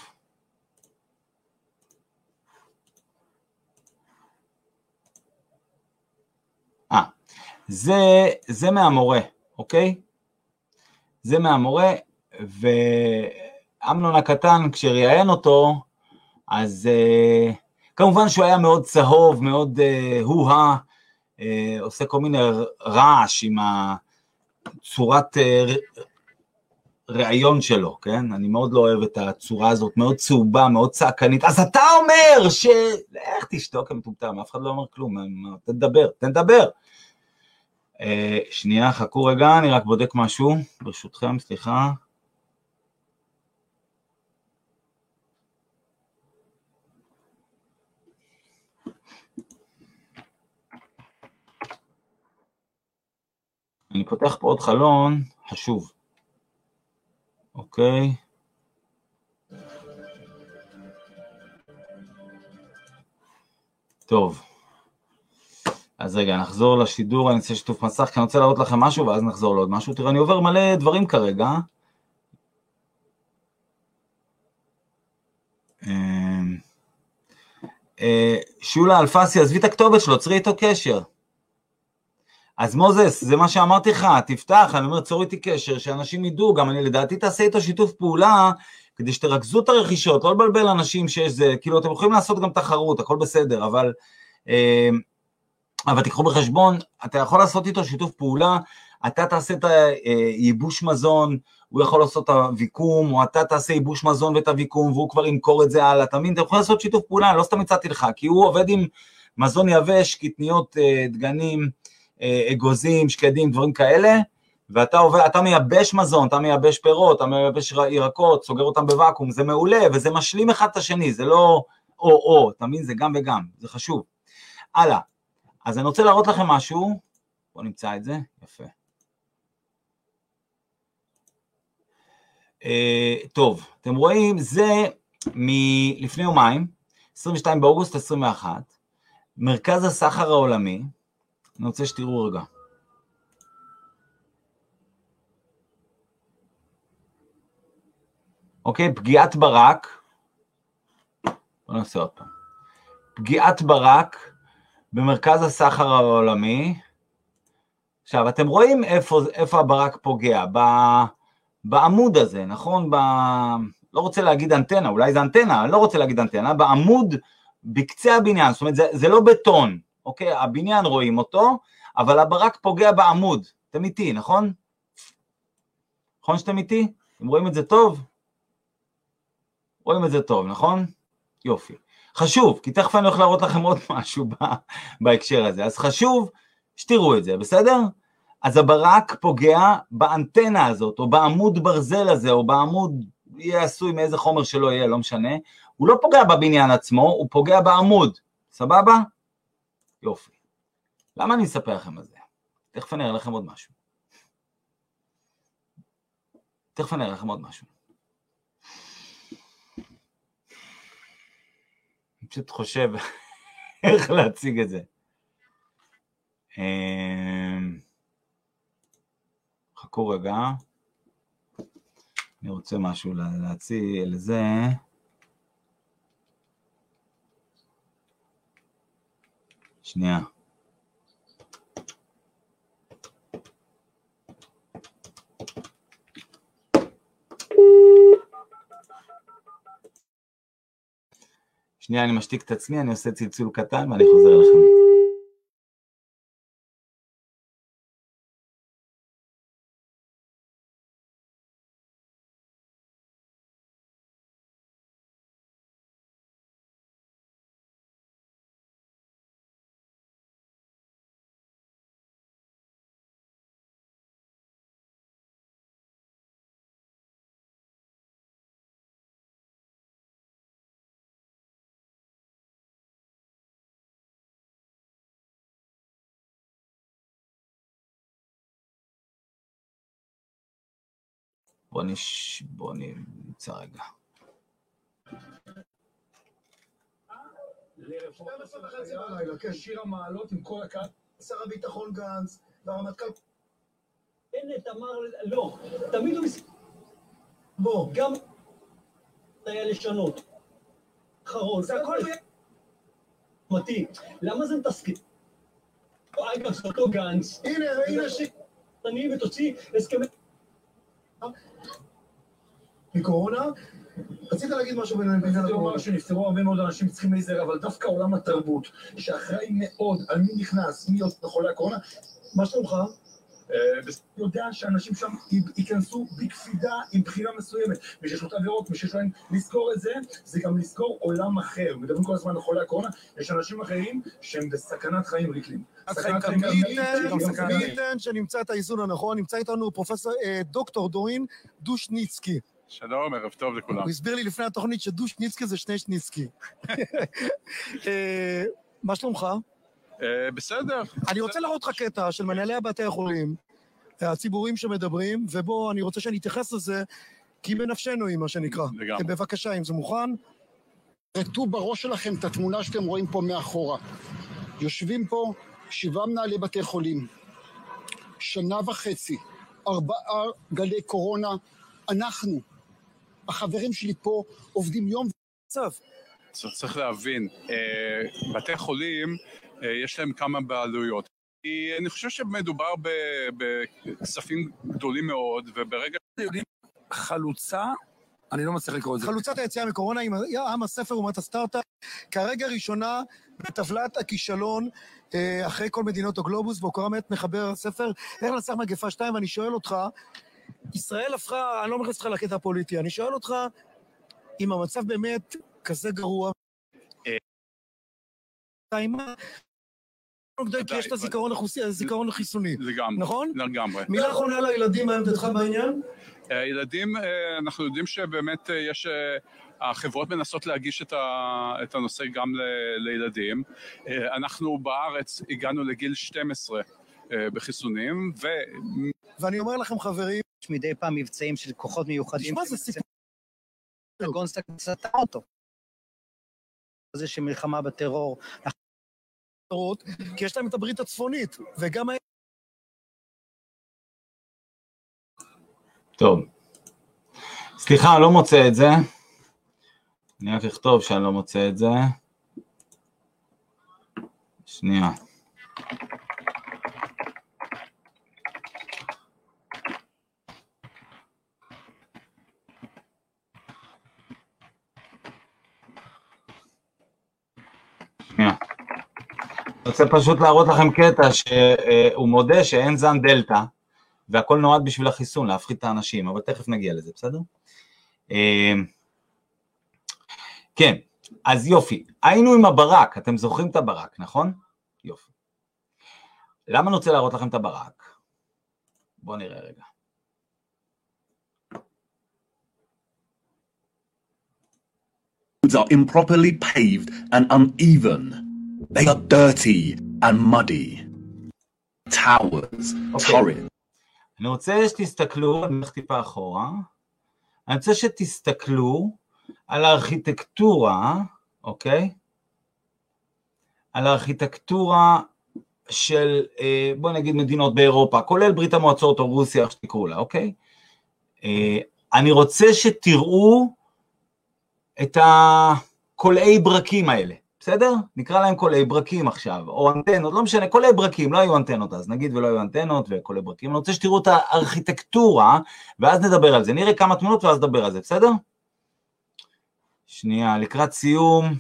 A: אה, זה, זה מהמורה, אוקיי? זה מהמורה, ואמנון הקטן, כשראיין אותו, אז uh, כמובן שהוא היה מאוד צהוב, מאוד uh, הו-ה, uh, עושה כל מיני רעש עם הצורת uh, רעיון שלו, כן? אני מאוד לא אוהב את הצורה הזאת, מאוד צהובה, מאוד צעקנית. אז אתה אומר ש... איך תשתוק, מטומטם, אף אחד לא אומר כלום, תדבר, תדבר. Uh, שנייה, חכו רגע, אני רק בודק משהו, ברשותכם, סליחה. אני פותח פה עוד חלון, חשוב. אוקיי. טוב. אז רגע, נחזור לשידור, אני אעשה שיתוף מסך, כי אני רוצה להראות לכם משהו, ואז נחזור לעוד משהו. תראה, אני עובר מלא דברים כרגע. שולה אלפסי, עזבי את הכתובת שלו, צרי איתו קשר. אז מוזס, זה מה שאמרתי לך, תפתח, אני אומר, צור איתי קשר, שאנשים ידעו, גם אני לדעתי תעשה איתו שיתוף פעולה, כדי שתרכזו את הרכישות, לא לבלבל אנשים שיש זה, כאילו אתם יכולים לעשות גם תחרות, הכל בסדר, אבל, אבל תיקחו בחשבון, אתה יכול לעשות איתו שיתוף פעולה, אתה תעשה את הייבוש מזון, הוא יכול לעשות את הוויקום, או אתה תעשה ייבוש מזון ואת הוויקום, והוא כבר ימכור את זה הלאה, תמיד, אתה יכול לעשות שיתוף פעולה, לא סתם הצעתי לך, כי הוא עובד עם מזון יבש, קטניות, דגנים, אגוזים, שקדים, דברים כאלה, ואתה עובד, אתה מייבש מזון, אתה מייבש פירות, אתה מייבש ירקות, סוגר אותם בוואקום, זה מעולה, וזה משלים אחד את השני, זה לא או-או, תמיד זה גם וגם, זה חשוב. הלאה, אז אני רוצה להראות לכם משהו, בואו נמצא את זה, יפה. Uh, טוב, אתם רואים, זה מלפני יומיים, עשרים ושתיים באוגוסט עשרים ואחת, מרכז הסחר העולמי, אני רוצה שתראו רגע. אוקיי, פגיעת ברק, בואו נעשה עוד פעם, פגיעת ברק במרכז הסחר העולמי, עכשיו אתם רואים איפה, איפה הברק פוגע, ב... בעמוד הזה, נכון? ב... לא רוצה להגיד אנטנה, אולי זה אנטנה, לא רוצה להגיד אנטנה, בעמוד, בקצה הבניין, זאת אומרת, זה, זה לא בטון, אוקיי? הבניין רואים אותו, אבל הברק פוגע בעמוד, אתם איתי, נכון? נכון שאתם איתי? אתם רואים את זה טוב? רואים את זה טוב, נכון? יופי. חשוב, כי תכף אני הולך להראות לכם עוד משהו בהקשר הזה, אז חשוב שתראו את זה, בסדר? אז הברק פוגע באנטנה הזאת, או בעמוד ברזל הזה, או בעמוד, יהיה עשוי מאיזה חומר שלא יהיה, לא משנה, הוא לא פוגע בבניין עצמו, הוא פוגע בעמוד, סבבה? יופי. למה אני אספר לכם על זה? תכף אני אראה לכם עוד משהו. תכף אני אראה לכם עוד משהו. אני פשוט חושב איך להציג את זה. חכו רגע, אני רוצה משהו להציע לזה. שנייה. שנייה, אני משתיק את עצמי, אני עושה צלצול קטן ואני חוזר לכם. בוא נש... בוא נמצא רגע.
G: שתים עשרה וחצי בלילה, כן, שיר המעלות עם כל הקהל, שר הביטחון גנץ, והרמטכ"ל. אין
B: בנט אמר, לא, תמיד הוא מסכים. בוא, גם היה לשנות. אחרון, זה הכל מתאים. למה זה מתסכים? אגב, זה אותו גנץ. הנה, הנה ש... אני ותוציא הסכמי... מקורונה? רצית להגיד משהו בעניין הקורונה? רציתי לומר שנפטרו הרבה מאוד אנשים צריכים להיזהר, אבל דווקא עולם התרבות, שאחראי מאוד על מי נכנס, מי להיות חולי הקורונה, מה שלומך? יודע שאנשים שם ייכנסו בקפידה עם בחירה מסוימת, מי שיש לו תו ירוק, מי שיש להם לזכור את זה, זה גם לזכור עולם אחר. מדברים כל הזמן על חולי הקורונה, יש אנשים אחרים שהם בסכנת חיים ריקלים.
G: מי ייתן שנמצא את האיזון הנכון, נמצא איתנו פרופסור דוקטור דורין דושניצקי.
H: שלום, ערב טוב לכולם.
G: הוא הסביר לי לפני התוכנית שדושניצקי זה שני שניצקי. מה שלומך?
H: בסדר.
G: אני רוצה להראות לך קטע של מנהלי בתי החולים, הציבורים שמדברים, ובו אני רוצה שאני אתייחס לזה, כי בנפשנו היא מה שנקרא. לגמרי. בבקשה, אם זה מוכן.
I: רטו בראש שלכם את התמונה שאתם רואים פה מאחורה. יושבים פה שבעה מנהלי בתי חולים, שנה וחצי, ארבעה גלי קורונה, אנחנו, החברים שלי פה, עובדים יום וצב.
H: צריך להבין, בתי חולים, יש להם כמה בעלויות. אני חושב שמדובר בכספים גדולים מאוד, וברגע...
J: חלוצה, אני לא מצליח לקרוא את זה.
G: חלוצת היציאה מקורונה עם עם הספר אומת הסטארט-אפ, כרגע ראשונה בטבלת הכישלון, אחרי כל מדינות הגלובוס, והוא קורא באמת מחבר הספר, איך לנצח מגפה שתיים, ואני שואל אותך, ישראל הפכה, אני לא מכניס לך לקטע הפוליטי, אני שואל אותך, אם המצב באמת כזה גרוע, כי יש את הזיכרון החיסוני, נכון?
H: לגמרי.
G: מילה אחרונה לילדים, מה עמדתך בעניין?
H: ילדים, אנחנו יודעים שבאמת יש, החברות מנסות להגיש את הנושא גם לילדים. אנחנו בארץ הגענו לגיל שתים עשרה בחיסונים, ו...
G: ואני אומר לכם חברים,
K: יש מדי פעם מבצעים של כוחות מיוחדים.
G: תשמע, זה סיפור.
K: גונסטק סתה אותו. זה שמלחמה בטרור.
G: כי יש להם את הברית הצפונית, וגם...
A: טוב. סליחה, אני לא מוצא את זה. אני רק אכתוב שאני לא מוצא את זה. שנייה. שנייה. אני רוצה פשוט להראות לכם קטע שהוא מודה שאין זן דלטה, והכל נועד בשביל החיסון, להפחית את האנשים, אבל תכף נגיע לזה, בסדר? כן, אז יופי, היינו עם הברק, אתם זוכרים את הברק, נכון? יופי. למה אני רוצה להראות לכם את הברק? בואו נראה רגע.
L: Roads are improperly paved and uneven. They are dirty and muddy. Towers, turrets.
A: אני רוצה שתסתכלו, אני הולך טיפה אחורה, אני רוצה שתסתכלו על הארכיטקטורה, אוקיי? על הארכיטקטורה של, בוא נגיד מדינות באירופה, כולל ברית המועצות או רוסיה, איך שתקראו לה, אוקיי? אני רוצה שתראו את הקולעי ברקים האלה, בסדר? נקרא להם קולעי ברקים עכשיו, או אנטנות, לא משנה, קולעי ברקים, לא היו אנטנות אז, נגיד ולא היו אנטנות וקולעי ברקים, אני רוצה שתראו את הארכיטקטורה, ואז נדבר על זה, נראה כמה תמונות ואז נדבר על זה, בסדר? שנייה, לקראת סיום,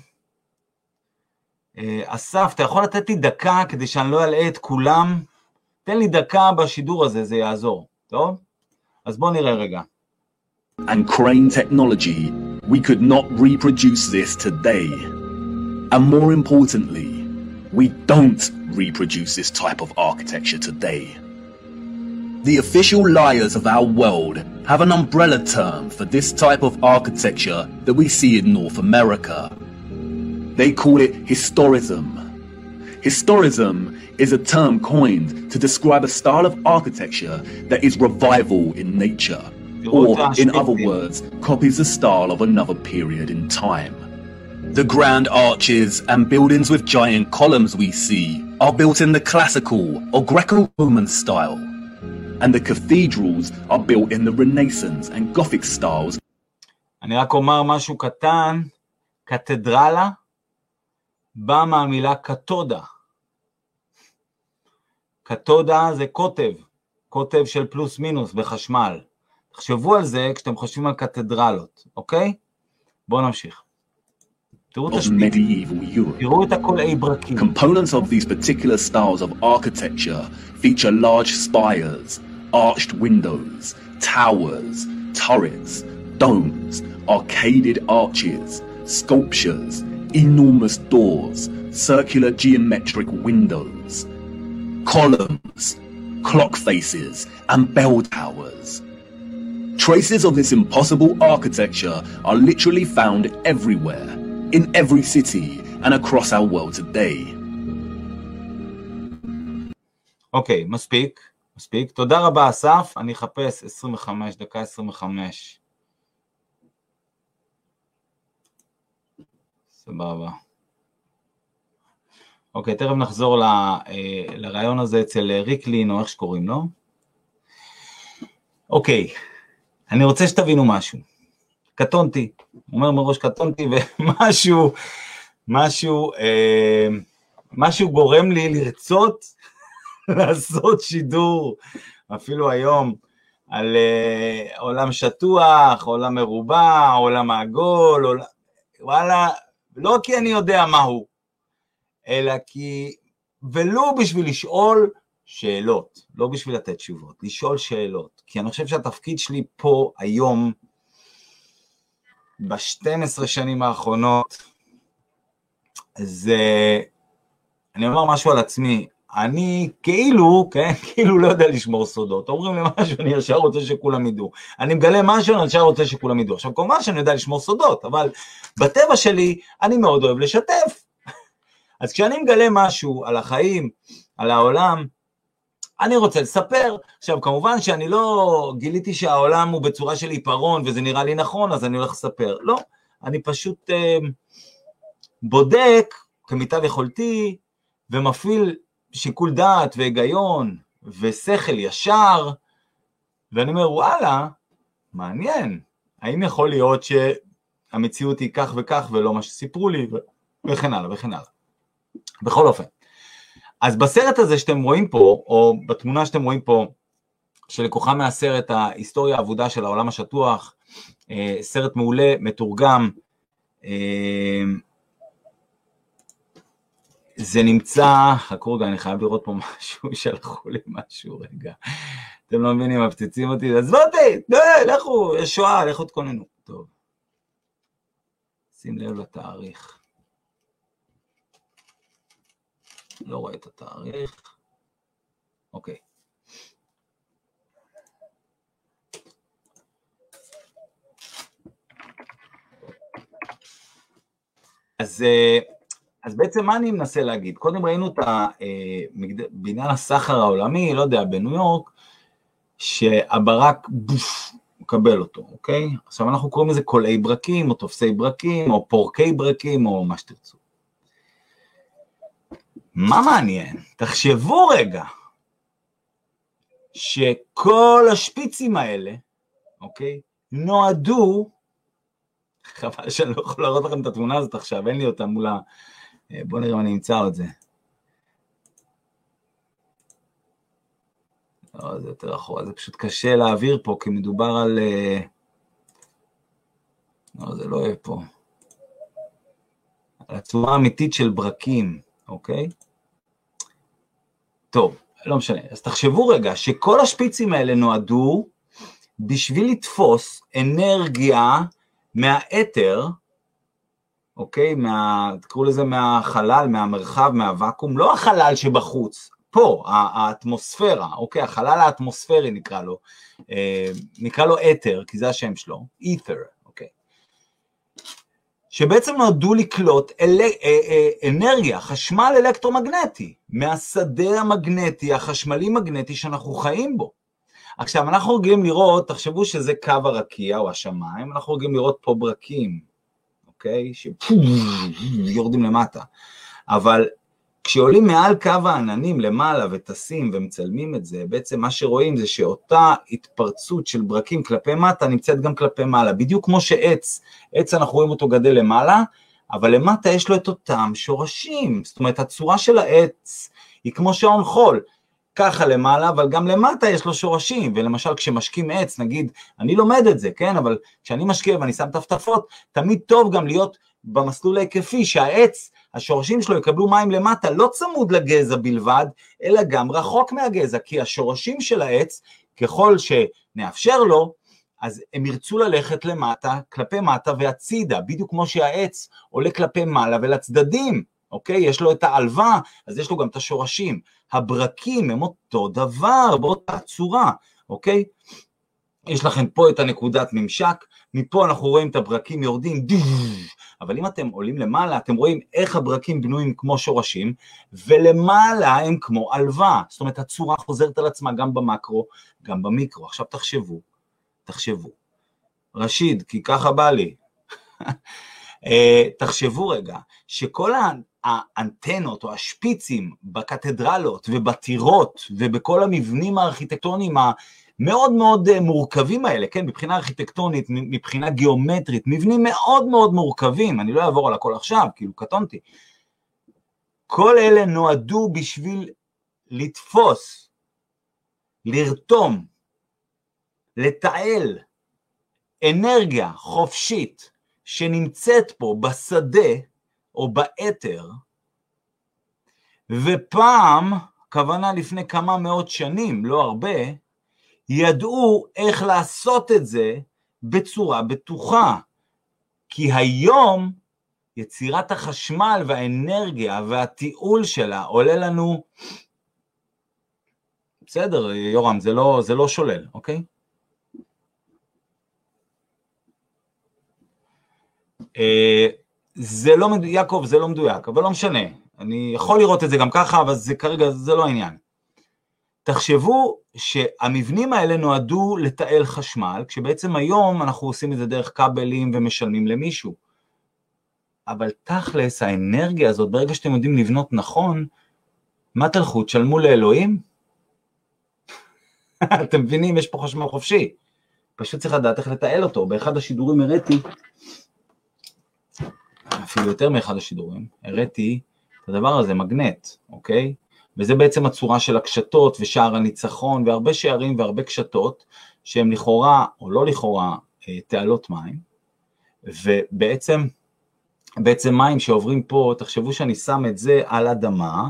A: אסף, אתה יכול לתת לי דקה כדי שאני לא אלאה את כולם? תן לי דקה בשידור הזה, זה יעזור, טוב? אז בואו נראה רגע.
L: And crane technology, we could not reproduce this today. And more importantly, we don't reproduce this type of architecture today. The official liars of our world have an umbrella term for this type of architecture that we see in North America. They call it historism. Historism is a term coined to describe a style of architecture that is revival in nature, or in other words, copies the style of another period in time. The grand arches and buildings with giant columns we see are built in the classical or Greco-Roman style. and the cathedrals are built in the Renaissance and Gothic styles.
A: אני רק אומר משהו קטן, קתדרלה בא מהמילה קתודה. קתודה זה קוטב, קוטב של פלוס מינוס בחשמל. תחשבו על זה כשאתם חושבים על קתדרלות, אוקיי? בואו נמשיך.
L: Of medieval Europe. Components of these particular styles of architecture feature large spires, arched windows, towers, turrets, domes, arcaded arches, sculptures, enormous doors, circular geometric windows, columns, clock faces, and bell towers. Traces of this impossible architecture are literally found everywhere, in every city and across our world today.
A: אוקיי, מספיק, מספיק. תודה רבה אסף, אני אחפש עשרים וחמש, דקה עשרים וחמש. סבבה. אוקיי, תכף נחזור ל, אה, לרעיון הזה אצל ריקלין, או איך שקוראים לו. אוקיי, אני רוצה שתבינו משהו. קטונתי, אומר מראש קטונתי, ומשהו, משהו, אה, משהו גורם לי לרצות לעשות שידור, אפילו היום, על אה, עולם שטוח, עולם מרובע, עולם העגול, עולם, וואלה, לא כי אני יודע מהו, אלא כי, ולא בשביל לשאול שאלות, לא בשביל לתת תשובות, לשאול שאלות, כי אני חושב שהתפקיד שלי פה היום, ב-שתים עשרה שנים האחרונות, זה, אני אומר משהו על עצמי, אני כאילו, כן, כאילו לא יודע לשמור סודות, אומרים לי משהו, אני ישר רוצה שכולם ידעו, אני מגלה משהו, אני ישר רוצה שכולם ידעו, עכשיו כמובן שאני יודע לשמור סודות, אבל בטבע שלי, אני מאוד אוהב לשתף, אז כשאני מגלה משהו על החיים, על העולם, אני רוצה לספר. עכשיו, כמובן שאני לא גיליתי שהעולם הוא בצורה של עיפרון, וזה נראה לי נכון, אז אני הולך לספר. לא, אני פשוט אה, בודק כמיטב יכולתי, ומפעיל שיקול דעת והיגיון, ושכל ישר, ואני אומר, וואלה, מעניין, האם יכול להיות שהמציאות היא כך וכך, ולא מה שסיפרו לי, וכן הלאה, וכן הלאה. בכל אופן. אז בסרט הזה שאתם רואים פה, או בתמונה שאתם רואים פה, שלקוחה מהסרט ההיסטוריה העבודה של העולם השטוח, סרט מעולה, מתורגם, זה נמצא, חכו רגע, אני חייב לראות פה משהו, שלחו לי משהו רגע, אתם לא מבינים, מפציצים אותי, עזבו אותי, לכו, יש שואה, לכו תכוננו, טוב, שים לב לתאריך, לא רואה את התאריך, אוקיי. אז, אז בעצם מה אני מנסה להגיד? קודם ראינו את בעניין הסחר העולמי, לא יודע, בניו יורק, שהברק בוף, מקבל אותו, אוקיי? עכשיו אנחנו קוראים לזה קולעי ברקים, או תופסי ברקים, או פורקי ברקים, או מה שתרצו. מה מעניין? תחשבו רגע, שכל השפיצים האלה, אוקיי, נועדו, חבל שאני לא יכול להראות לכם את התמונה הזאת עכשיו, אין לי אותה מולה, בואו נראה אם אני אמצא את זה. לא, זה יותר אחורה, זה פשוט קשה להעביר פה, כי מדובר על, לא, זה לא יהיה פה, על הצורה האמיתית של ברקים, אוקיי? טוב, לא משנה. אז תחשבו רגע שכל השפיצים האלה נועדו בשביל לתפוס אנרגיה מהאתר, אוקיי? מה, תקראו לזה מהחלל, מהמרחב, מהוואקום, לא החלל שבחוץ, פה, האטמוספירה, אוקיי? החלל האטמוספרי נקרא לו, נקרא לו אתר, כי זה השם שלו, אית'ר. שבעצם נועדו לקלוט אל... אנרגיה, חשמל אלקטרומגנטי, מהשדה המגנטי, החשמלי-מגנטי שאנחנו חיים בו. עכשיו, אנחנו רגילים לראות, תחשבו שזה קו הרקיע או השמיים, אנחנו רגילים לראות פה ברקים, אוקיי? שיורדים למטה. אבל כשעולים מעל קו העננים למעלה וטסים ומצלמים את זה, בעצם מה שרואים זה שאותה התפרצות של ברקים כלפי מטה נמצאת גם כלפי מעלה, בדיוק כמו שעץ, עץ אנחנו רואים אותו גדל למעלה, אבל למטה יש לו את אותם שורשים, זאת אומרת הצורה של העץ היא כמו שעון חול, ככה למעלה, אבל גם למטה יש לו שורשים, ולמשל כשמשקים עץ, נגיד, אני לומד את זה, כן, אבל כשאני משקיע ואני שם טפטפות, תמיד טוב גם להיות במסלול ההיקפי, שהעץ, השורשים שלו יקבלו מים למטה, לא צמוד לגזע בלבד, אלא גם רחוק מהגזע, כי השורשים של העץ, ככל שנאפשר לו, אז הם ירצו ללכת למטה, כלפי מטה והצידה, בדיוק כמו שהעץ עולה כלפי מעלה ולצדדים, אוקיי? יש לו את העלווה, אז יש לו גם את השורשים. הברקים הם אותו דבר, באותה צורה, אוקיי? יש לכם פה את הנקודת ממשק, מפה אנחנו רואים את הברקים יורדים, אבל אם אתם עולים למעלה, אתם רואים איך הברקים בנויים כמו שורשים, ולמעלה הם כמו עלווה, זאת אומרת הצורה חוזרת על עצמה גם במקרו, גם במיקרו. עכשיו תחשבו, תחשבו, רשיד, כי ככה בא לי, תחשבו רגע, שכל האנטנות או השפיצים בקתדרלות ובטירות ובכל המבנים הארכיטקטוניים המאוד מאוד מורכבים האלה, כן, מבחינה ארכיטקטונית, מבחינה גיאומטרית, מבנים מאוד מאוד מורכבים, אני לא אעבור על הכל עכשיו, כאילו קטונתי, כל אלה נועדו בשביל לתפוס, לרתום, לתעל אנרגיה חופשית שנמצאת פה בשדה או באתר, ופעם, כוונה לפני כמה מאות שנים, לא הרבה, ידעו איך לעשות את זה בצורה בטוחה, כי היום יצירת החשמל והאנרגיה והטיעול שלה עולה לנו, בסדר יורם, זה לא, זה לא שולל, אוקיי? זה לא מדויק, יעקב, זה לא מדויק, אבל לא משנה, אני יכול לראות את זה גם ככה, אבל זה כרגע, זה לא העניין. תחשבו שהמבנים האלה נועדו לתעל חשמל, כשבעצם היום אנחנו עושים את זה דרך כבלים ומשלמים למישהו. אבל תכלס, האנרגיה הזאת, ברגע שאתם יודעים לבנות נכון, מה תלכו, תשלמו לאלוהים? אתם מבינים, יש פה חשמל חופשי. פשוט צריך לדעת איך לתעל אותו. באחד השידורים הראיתי, אפילו יותר מאחד השידורים, הראיתי את הדבר הזה, מגנט, אוקיי? וזה בעצם הצורה של הקשתות ושער הניצחון, והרבה שערים והרבה קשתות, שהם לכאורה, או לא לכאורה, תעלות מים, ובעצם, בעצם מים שעוברים פה, תחשבו שאני שם את זה על אדמה,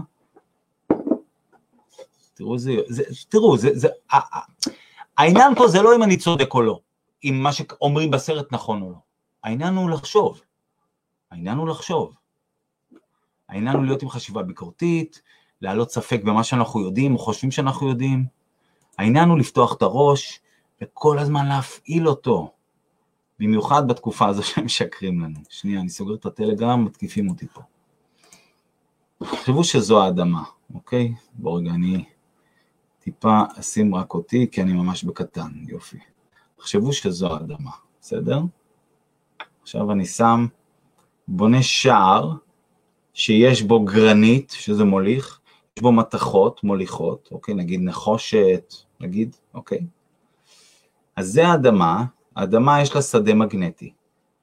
A: תראו, זה, זה, תראו, זה, זה, העניין פה זה לא אם אני צודק או לא, אם מה שאומרים בסרט נכון או לא, העניין הוא לחשוב, העניין הוא לחשוב, העניין הוא להיות עם חשיבה ביקורתית, להעלות ספק במה שאנחנו יודעים, או חושבים שאנחנו יודעים, העניין הוא לפתוח את הראש, וכל הזמן להפעיל אותו, במיוחד בתקופה הזו שהם משקרים לנו. שנייה, אני סוגר את הטלגרם, מתקיפים אותי פה. חשבו שזו האדמה, אוקיי? בואו רגע, אני טיפה אשים רק אותי, כי אני ממש בקטן, יופי. חשבו שזו האדמה, בסדר? עכשיו אני שם, בונה שער, שיש בו גרנית, שזה מוליך, יש בו מתכות, מוליכות, אוקיי? נגיד נחושת, נגיד, אוקיי? אז זה האדמה, האדמה יש לה שדה מגנטי,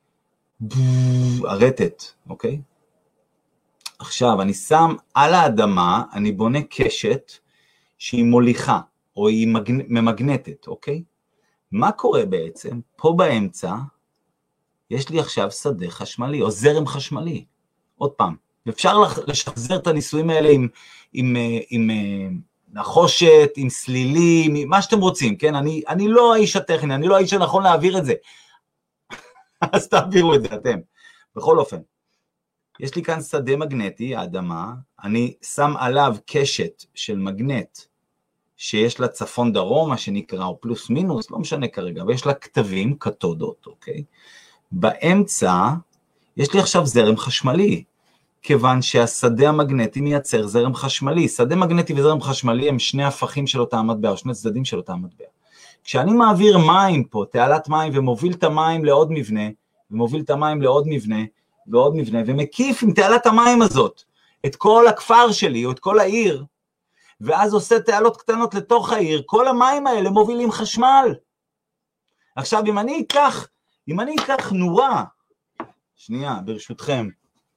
A: הרטט, אוקיי? עכשיו, אני שם על האדמה, אני בונה קשת שהיא מוליכה, או היא ממגנטת, אוקיי? מה קורה בעצם? פה באמצע, יש לי עכשיו שדה חשמלי, או זרם חשמלי. עוד פעם, אפשר לשחזר את הניסויים האלה עם, עם, עם, עם נחושת, עם סלילים, עם מה שאתם רוצים, כן? אני, אני לא האיש הטכני, אני לא האיש הנכון להעביר את זה. אז תעבירו את זה, אתם. בכל אופן, יש לי כאן שדה מגנטי, האדמה, אני שם עליו קשת של מגנט, שיש לה צפון דרום, מה שנקרא, או פלוס מינוס, לא משנה כרגע, ויש לה כתבים, קתודות, אוקיי? באמצע, יש לי עכשיו זרם חשמלי, כיוון שהשדה המגנטי מייצר זרם חשמלי, שדה מגנטי וזרם חשמלי הם שני הפכים של אותה המטבע, או שני צדדים של אותה המטבע. כשאני מעביר מים פה, תעלת מים, ומוביל את המים לעוד מבנה, ומוביל את המים לעוד מבנה, ועוד מבנה, ומקיף עם תעלת המים הזאת, את כל הכפר שלי או את כל העיר, ואז עושה תעלות קטנות לתוך העיר, כל המים האלה מובילים חשמל. עכשיו, אם אני אקח, אם אני אקח נורה, שנייה, ברשותכם,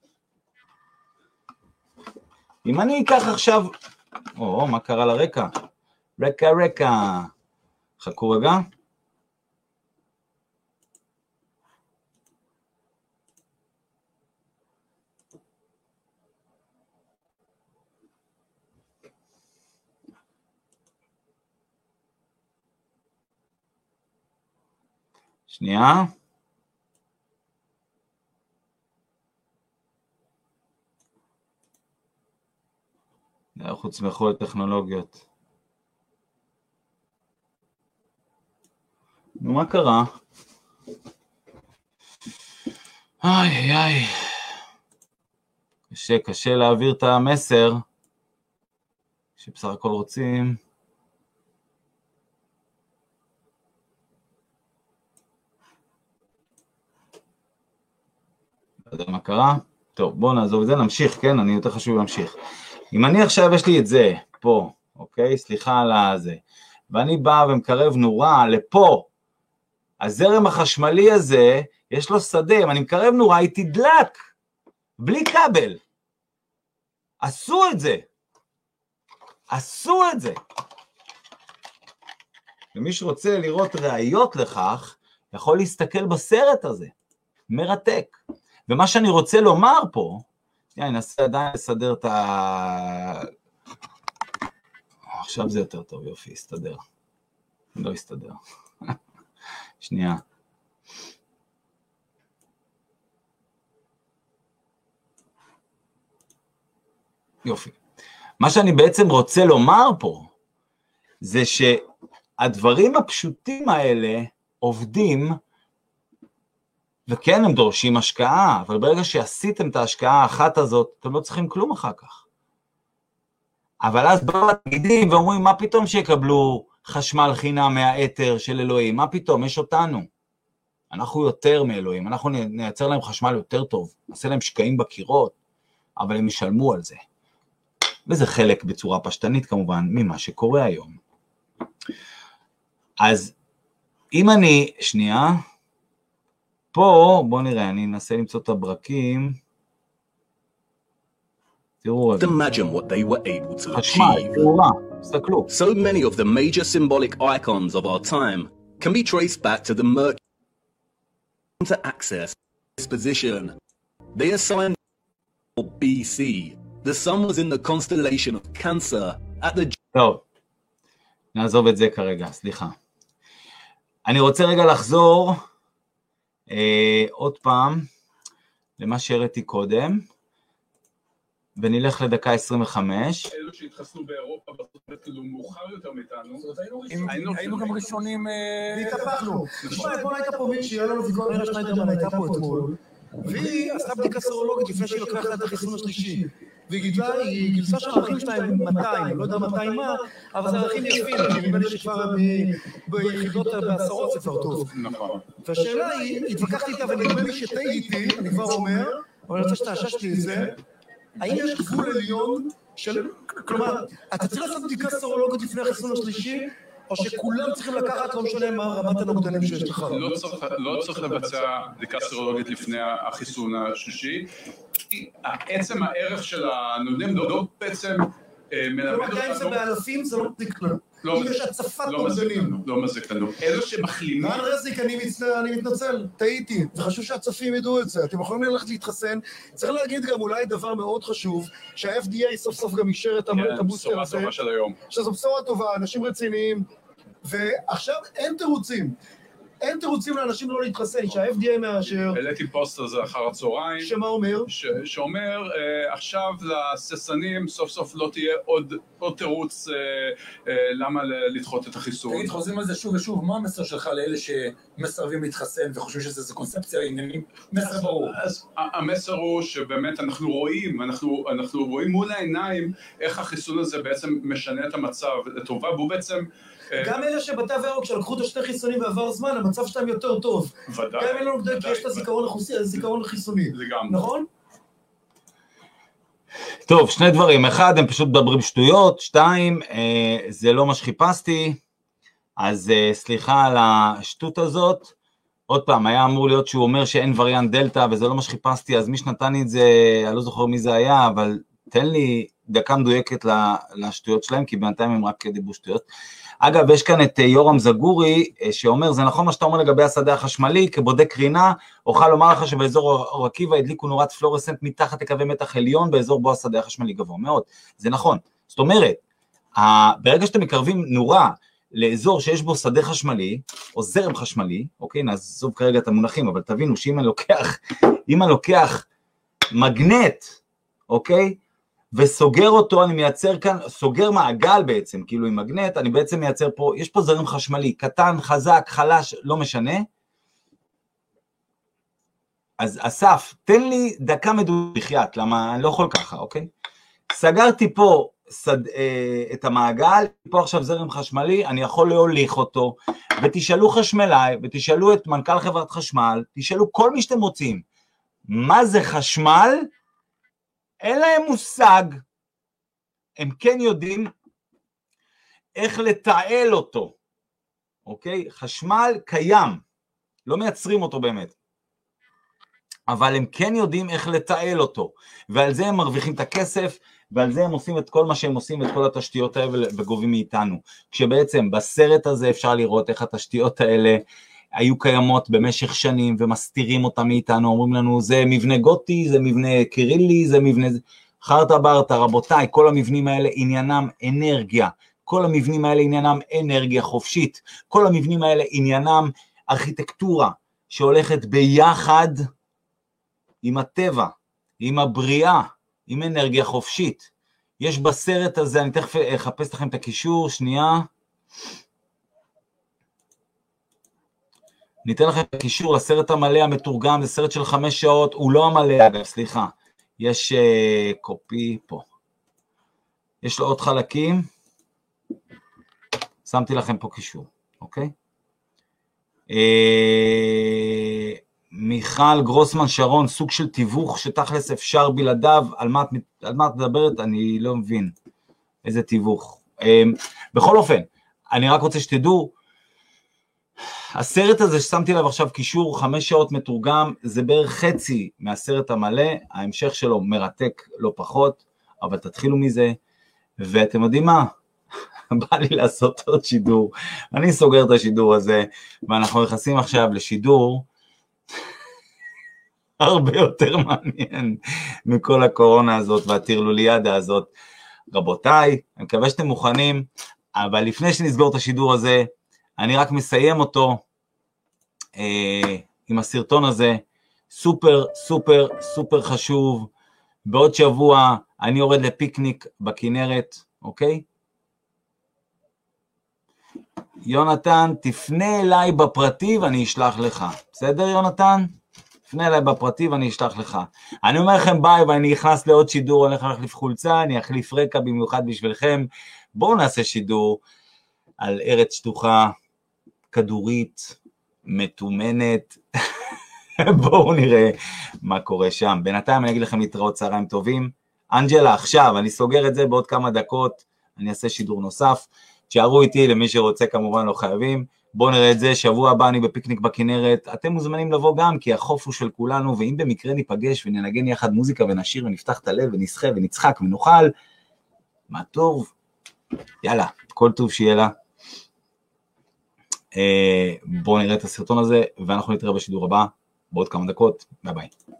A: אם אני אקח עכשיו, או, מה קרה לרקע? רקע, רקע. חכו רגע. שנייה. חוץ מכל טכנולוגיות. נו, מה קרה? איי, איי. קשה, קשה להעביר את המסר, שבסך הכל רוצים. לא יודע מה קרה. טוב, בואו נעזוב את זה, נמשיך, כן? אני יותר חשוב להמשיך. אם אני עכשיו יש לי את זה, פה, אוקיי? סליחה על הזה. ואני בא ומקרב נורה לפה, הזרם החשמלי הזה, יש לו שדה, אם אני מקרב נורה, היא תדלק, בלי כבל. עשו את זה. עשו את זה. ומי שרוצה לראות ראיות לכך, יכול להסתכל בסרט הזה. מרתק. ומה שאני רוצה לומר פה, אני אנסה עדיין לסדר את ה... עכשיו זה יותר טוב, יופי, יסתדר. לא יסתדר. שנייה. יופי. מה שאני בעצם רוצה לומר פה, זה שהדברים הפשוטים האלה עובדים, וכן הם דורשים השקעה, אבל ברגע שעשיתם את ההשקעה האחת הזאת, אתם לא צריכים כלום אחר כך. אבל אז באו התגידים ואומרים, מה פתאום שיקבלו חשמל חינם מהאתר של אלוהים? מה פתאום? יש אותנו. אנחנו יותר מאלוהים, אנחנו נייצר להם חשמל יותר טוב, נעשה להם שקעים בקירות, אבל הם ישלמו על זה. וזה חלק בצורה פשטנית כמובן ממה שקורה היום. אז אם אני, שנייה, פה, בוא נראה, אני אנסה למצוא את הברקים. תראו רגע.
L: Imagine what they were able to achieve. So many of the major symbolic icons of our time can be traced back to the Mercury to access this position. They assigned B C. The sun was in the constellation of Cancer at the...
A: טוב, נעזוב את זה כרגע, סליחה. אני רוצה רגע לחזור אה, עוד פעם למה שהראיתי קודם, ונלך לדקה עשרים וחמש.
H: אלו שהתחסנו באירופה, כאילו מאוחר יותר מאיתנו.
J: היינו גם ראשונים...
G: והתהפכנו. תשמע, אתמול הייתה פה מישהי, היה לנו ויכוח, רינה שניידרמן הייתה פה אתמול, והיא עשתה בדיקה סרולוגית לפני שהיא לוקחת את החיסון השלישי. והיא גילסה שהערכים שלהם מאתיים, לא יודע מאתיים מה, אבל זה ערכים יפים, נדמה לי שכבר ביחידות בעשרות זה כבר טוב.
H: נכון.
G: והשאלה היא, התווכחתי איתה ונדמה לי שטעיתי, אני כבר אומר, אבל אני רוצה שתאשש לי את זה, האם יש גבול עליון של, כלומר, אתה צריך לעשות בדיקה סרולוגית לפני החיסון השלישי, או שכולם צריכים לקחת, לא משנה מה רמת הנוגדנים שיש לך?
H: לא צריך לבצע בדיקה סרולוגית לפני החיסון השלישי, כי עצם הערך של הנוגדנים לא בעצם מלמד אותנו...
G: כלומר, אם זה באלפים, זה לא מדליק לנו. אם יש הצפת נוגדנים.
H: לא מזיק לנו. אלו שמחלימים...
G: רן רזיק, אני מתנצל, טעיתי. זה חשוב שהצופים ידעו את זה. אתם יכולים ללכת להתחסן. צריך להגיד גם אולי דבר מאוד חשוב, שה-F D A סוף סוף גם אישר את הבוסטר הזה. שזו בשורה טובה, אנשים רציניים. ועכשיו אין תירוצים. אין תירוצים לאנשים לא להתחסן, שה-F D A מאשר...
H: העליתי פוסט הזה אחר הצהריים.
G: שמה אומר?
H: שאומר, עכשיו לססנים סוף סוף לא תהיה עוד תירוץ למה לדחות את החיסון.
J: תגיד, חוזרים על זה שוב ושוב, מה המסר שלך לאלה שמסרבים להתחסן וחושבים שזה קונספציה עניינים? מסר ברור.
H: המסר הוא שבאמת אנחנו רואים, אנחנו רואים מול העיניים איך החיסון הזה בעצם משנה את המצב לטובה, והוא בעצם...
G: גם אלה שבתו הירוק שלקחו את השתי חיסונים בעבר זמן, המצב שלהם יותר טוב.
H: ודאי.
G: גם אלה נוגדנים כי יש את הזיכרון החיסוני, נכון?
A: טוב, שני דברים, אחד, הם פשוט מדברים שטויות, שתיים, אה, זה לא מה שחיפשתי, אז אה, סליחה על השטות הזאת, עוד פעם, היה אמור להיות שהוא אומר שאין וריאנט דלטה, וזה לא מה שחיפשתי, אז מי שנתן את זה, אני לא זוכר מי זה היה, אבל תן לי דקה מדויקת לשטויות שלהם, כי בינתיים הם רק דיברו שטויות. אגב, יש כאן את יורם זגורי, שאומר, זה נכון מה שאתה אומר לגבי השדה החשמלי, כבודק קרינה, אוכל לומר לך שבאזור אור עקיבא הדליקו נורת פלורסנט מתחת לקווי מתח עליון, באזור בו השדה החשמלי גבוה מאוד. זה נכון. זאת אומרת, ברגע שאתם מקרבים נורה לאזור שיש בו שדה חשמלי, או זרם חשמלי, אוקיי, נעזוב כרגע את המונחים, אבל תבינו שאם אני לוקח, אם אני לוקח מגנט, אוקיי, וסוגר אותו, אני מייצר כאן, סוגר מעגל בעצם, כאילו עם מגנט, אני בעצם מייצר פה, יש פה זרם חשמלי, קטן, חזק, חלש, לא משנה. אז אסף, תן לי דקה מדויחת, למה אני לא יכול ככה, אוקיי? סגרתי פה סד, אה, את המעגל, פה עכשיו זרם חשמלי, אני יכול להוליך אותו, ותשאלו חשמלאי, ותשאלו את מנכ"ל חברת חשמל, תשאלו כל מי שאתם רוצים, מה זה חשמל? אין להם מושג, הם כן יודעים איך לתעל אותו, אוקיי? חשמל קיים, לא מייצרים אותו באמת, אבל הם כן יודעים איך לתעל אותו, ועל זה הם מרוויחים את הכסף, ועל זה הם עושים את כל מה שהם עושים, את כל התשתיות האלה וגובים מאיתנו, כשבעצם בסרט הזה אפשר לראות איך התשתיות האלה, היו קיימות במשך שנים ומסתירים אותם מאיתנו, אומרים לנו זה מבנה גותי, זה מבנה קירילי, זה מבנה חרטה ברטה, רבותיי, כל המבנים האלה עניינם אנרגיה, כל המבנים האלה עניינם אנרגיה חופשית, כל המבנים האלה עניינם ארכיטקטורה שהולכת ביחד עם הטבע, עם הבריאה, עם אנרגיה חופשית. יש בסרט הזה, אני תכף אחפש לכם את הקישור, שנייה, ניתן לכם את הקישור לסרט המלא המתורגם, זה סרט של חמש שעות, הוא לא המלא, אגב, סליחה, יש uh, קופי פה, יש לו עוד חלקים, שמתי לכם פה קישור, אוקיי? Uh, מיכל גרוסמן שרון, סוג של תיווך שתכלס אפשר בלעדיו, על מה, על מה את מדברת? אני לא מבין, איזה תיווך. Uh, בכל אופן, אני רק רוצה שתדעו, הסרט הזה ששמתי עליו עכשיו קישור, חמש שעות מתורגם, זה בערך חצי מהסרט המלא, ההמשך שלו מרתק לא פחות, אבל תתחילו מזה, ואתם יודעים מה? בא לי לעשות עוד שידור, אני סוגר את השידור הזה, ואנחנו נכנסים עכשיו לשידור, הרבה יותר מעניין מכל הקורונה הזאת, והטרלוליאדה הזאת. רבותיי, אני מקווה שאתם מוכנים, אבל לפני שנסגור את השידור הזה, אני רק מסיים אותו אה, עם הסרטון הזה, סופר סופר סופר חשוב, בעוד שבוע אני יורד לפיקניק בכנרת, אוקיי? יונתן, תפנה אליי בפרטי ואני אשלח לך, בסדר יונתן? תפנה אליי בפרטי ואני אשלח לך. אני אומר לכם ביי ואני נכנס לעוד שידור, אני הולך להחליף חולצה, אני אחליף רקע במיוחד בשבילכם, בואו נעשה שידור על ארץ שטוחה, כדורית, מתומנת, בואו נראה מה קורה שם. בינתיים אני אגיד לכם להתראות, צהריים טובים. אנג'לה, עכשיו, אני סוגר את זה בעוד כמה דקות, אני אעשה שידור נוסף, תשארו איתי, למי שרוצה כמובן לא חייבים, בואו נראה את זה, שבוע הבא אני בפיקניק בכנרת, אתם מוזמנים לבוא גם, כי החוף הוא של כולנו, ואם במקרה ניפגש וננגן יחד מוזיקה ונשיר ונפתח את הלב ונשחה ונצחק ונאכל, מה טוב, יאללה, כל טוב שיהיה לה. בואו נראה את הסרטון הזה, ואנחנו נתראה בשידור הבא, בעוד כמה דקות, ביי ביי.